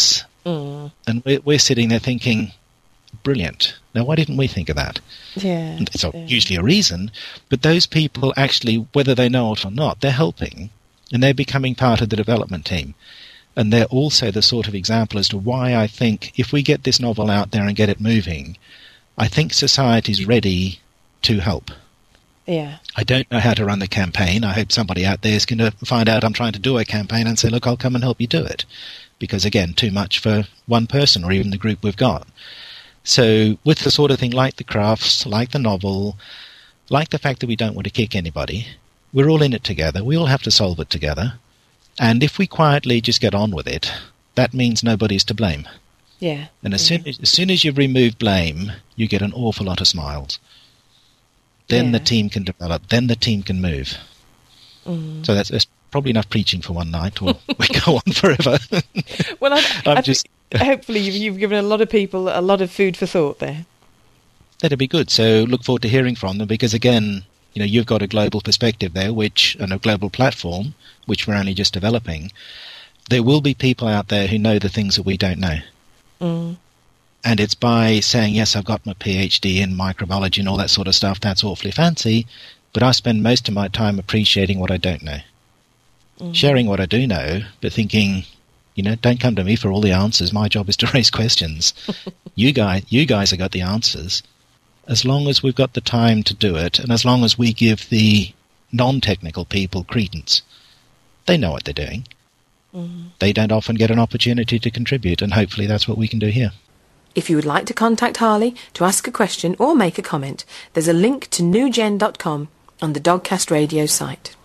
Mm. And we're sitting there thinking, brilliant. Now, why didn't we think of that? Yeah. And it's usually a reason, but those people actually, whether they know it or not, they're helping, and they're becoming part of the development team. And they're also the sort of example as to why I think if we get this novel out there and get it moving, I think society's ready to help. Yeah. I don't know how to run the campaign. I hope somebody out there is going to find out I'm trying to do a campaign and say, look, I'll come and help you do it. Because, again, too much for one person or even the group we've got. So with the sort of thing like the crafts, like the novel, like the fact that we don't want to kick anybody, we're all in it together. We all have to solve it together. And if we quietly just get on with it, that means nobody's to blame. Yeah. And as soon as you've removed blame, you get an awful lot of smiles. Then the team can develop. Then the team can move. So that's probably enough preaching for one night, or we go on forever. Well, hopefully you've given a lot of people a lot of food for thought there. That'd be good. So look forward to hearing from them, because again, you've got a global perspective there, and a global platform, which we're only just developing. There will be people out there who know the things that we don't know. And it's by saying, yes, I've got my PhD in microbiology and all that sort of stuff, that's awfully fancy, but I spend most of my time appreciating what I don't know. Sharing what I do know, but thinking, don't come to me for all the answers. My job is to raise questions. You guys have got the answers. As long as we've got the time to do it, and as long as we give the non-technical people credence, they know what they're doing. They don't often get an opportunity to contribute, and hopefully that's what we can do here. If you would like to contact Harley to ask a question or make a comment, there's a link to newgen.com on the Dogcast Radio site.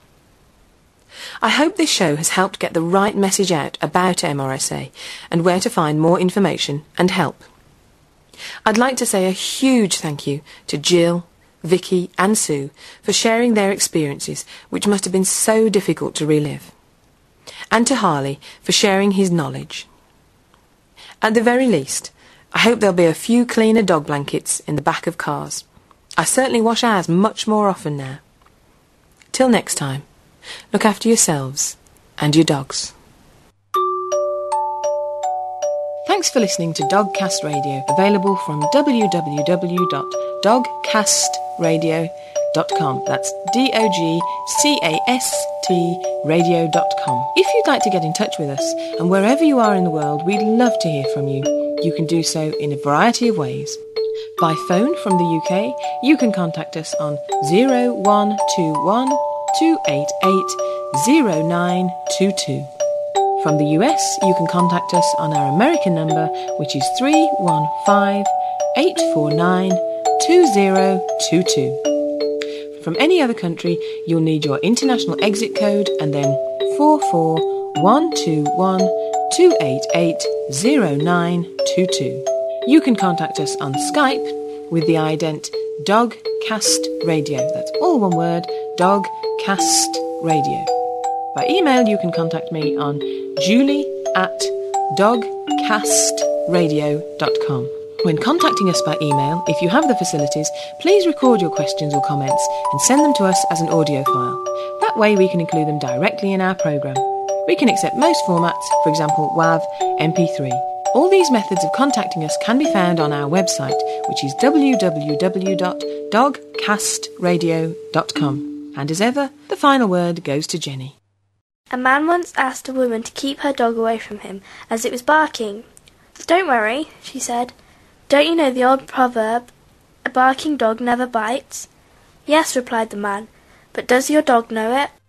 I hope this show has helped get the right message out about MRSA and where to find more information and help. I'd like to say a huge thank you to Jill, Vicky and Sue for sharing their experiences, which must have been so difficult to relive. And to Harley for sharing his knowledge. At the very least, I hope there'll be a few cleaner dog blankets in the back of cars. I certainly wash ours much more often now. Till next time, look after yourselves and your dogs. Thanks for listening to Dogcast Radio, available from www.dogcastradio.com. That's DOGCAST radio.com. If you'd like to get in touch with us, and wherever you are in the world, we'd love to hear from you. You can do so in a variety of ways. By phone from the UK, you can contact us on 0121 288 0922. From the US, you can contact us on our American number, which is 315-849-2022. From any other country, you'll need your international exit code and then 44121 288 0922. You can contact us on Skype with the ident Dogcast Radio. That's all one word, Dogcast Radio. By email, you can contact me on julie@dogcastradio.com. When contacting us by email, if you have the facilities, please record your questions or comments and send them to us as an audio file. That way we can include them directly in our programme. We can accept most formats, for example WAV, MP3. All these methods of contacting us can be found on our website, which is www.dogcastradio.com. And as ever, the final word goes to Jenny. A man once asked a woman to keep her dog away from him, as it was barking. "Don't worry," she said. "Don't you know the old proverb, a barking dog never bites?" "Yes," replied the man, "but does your dog know it?"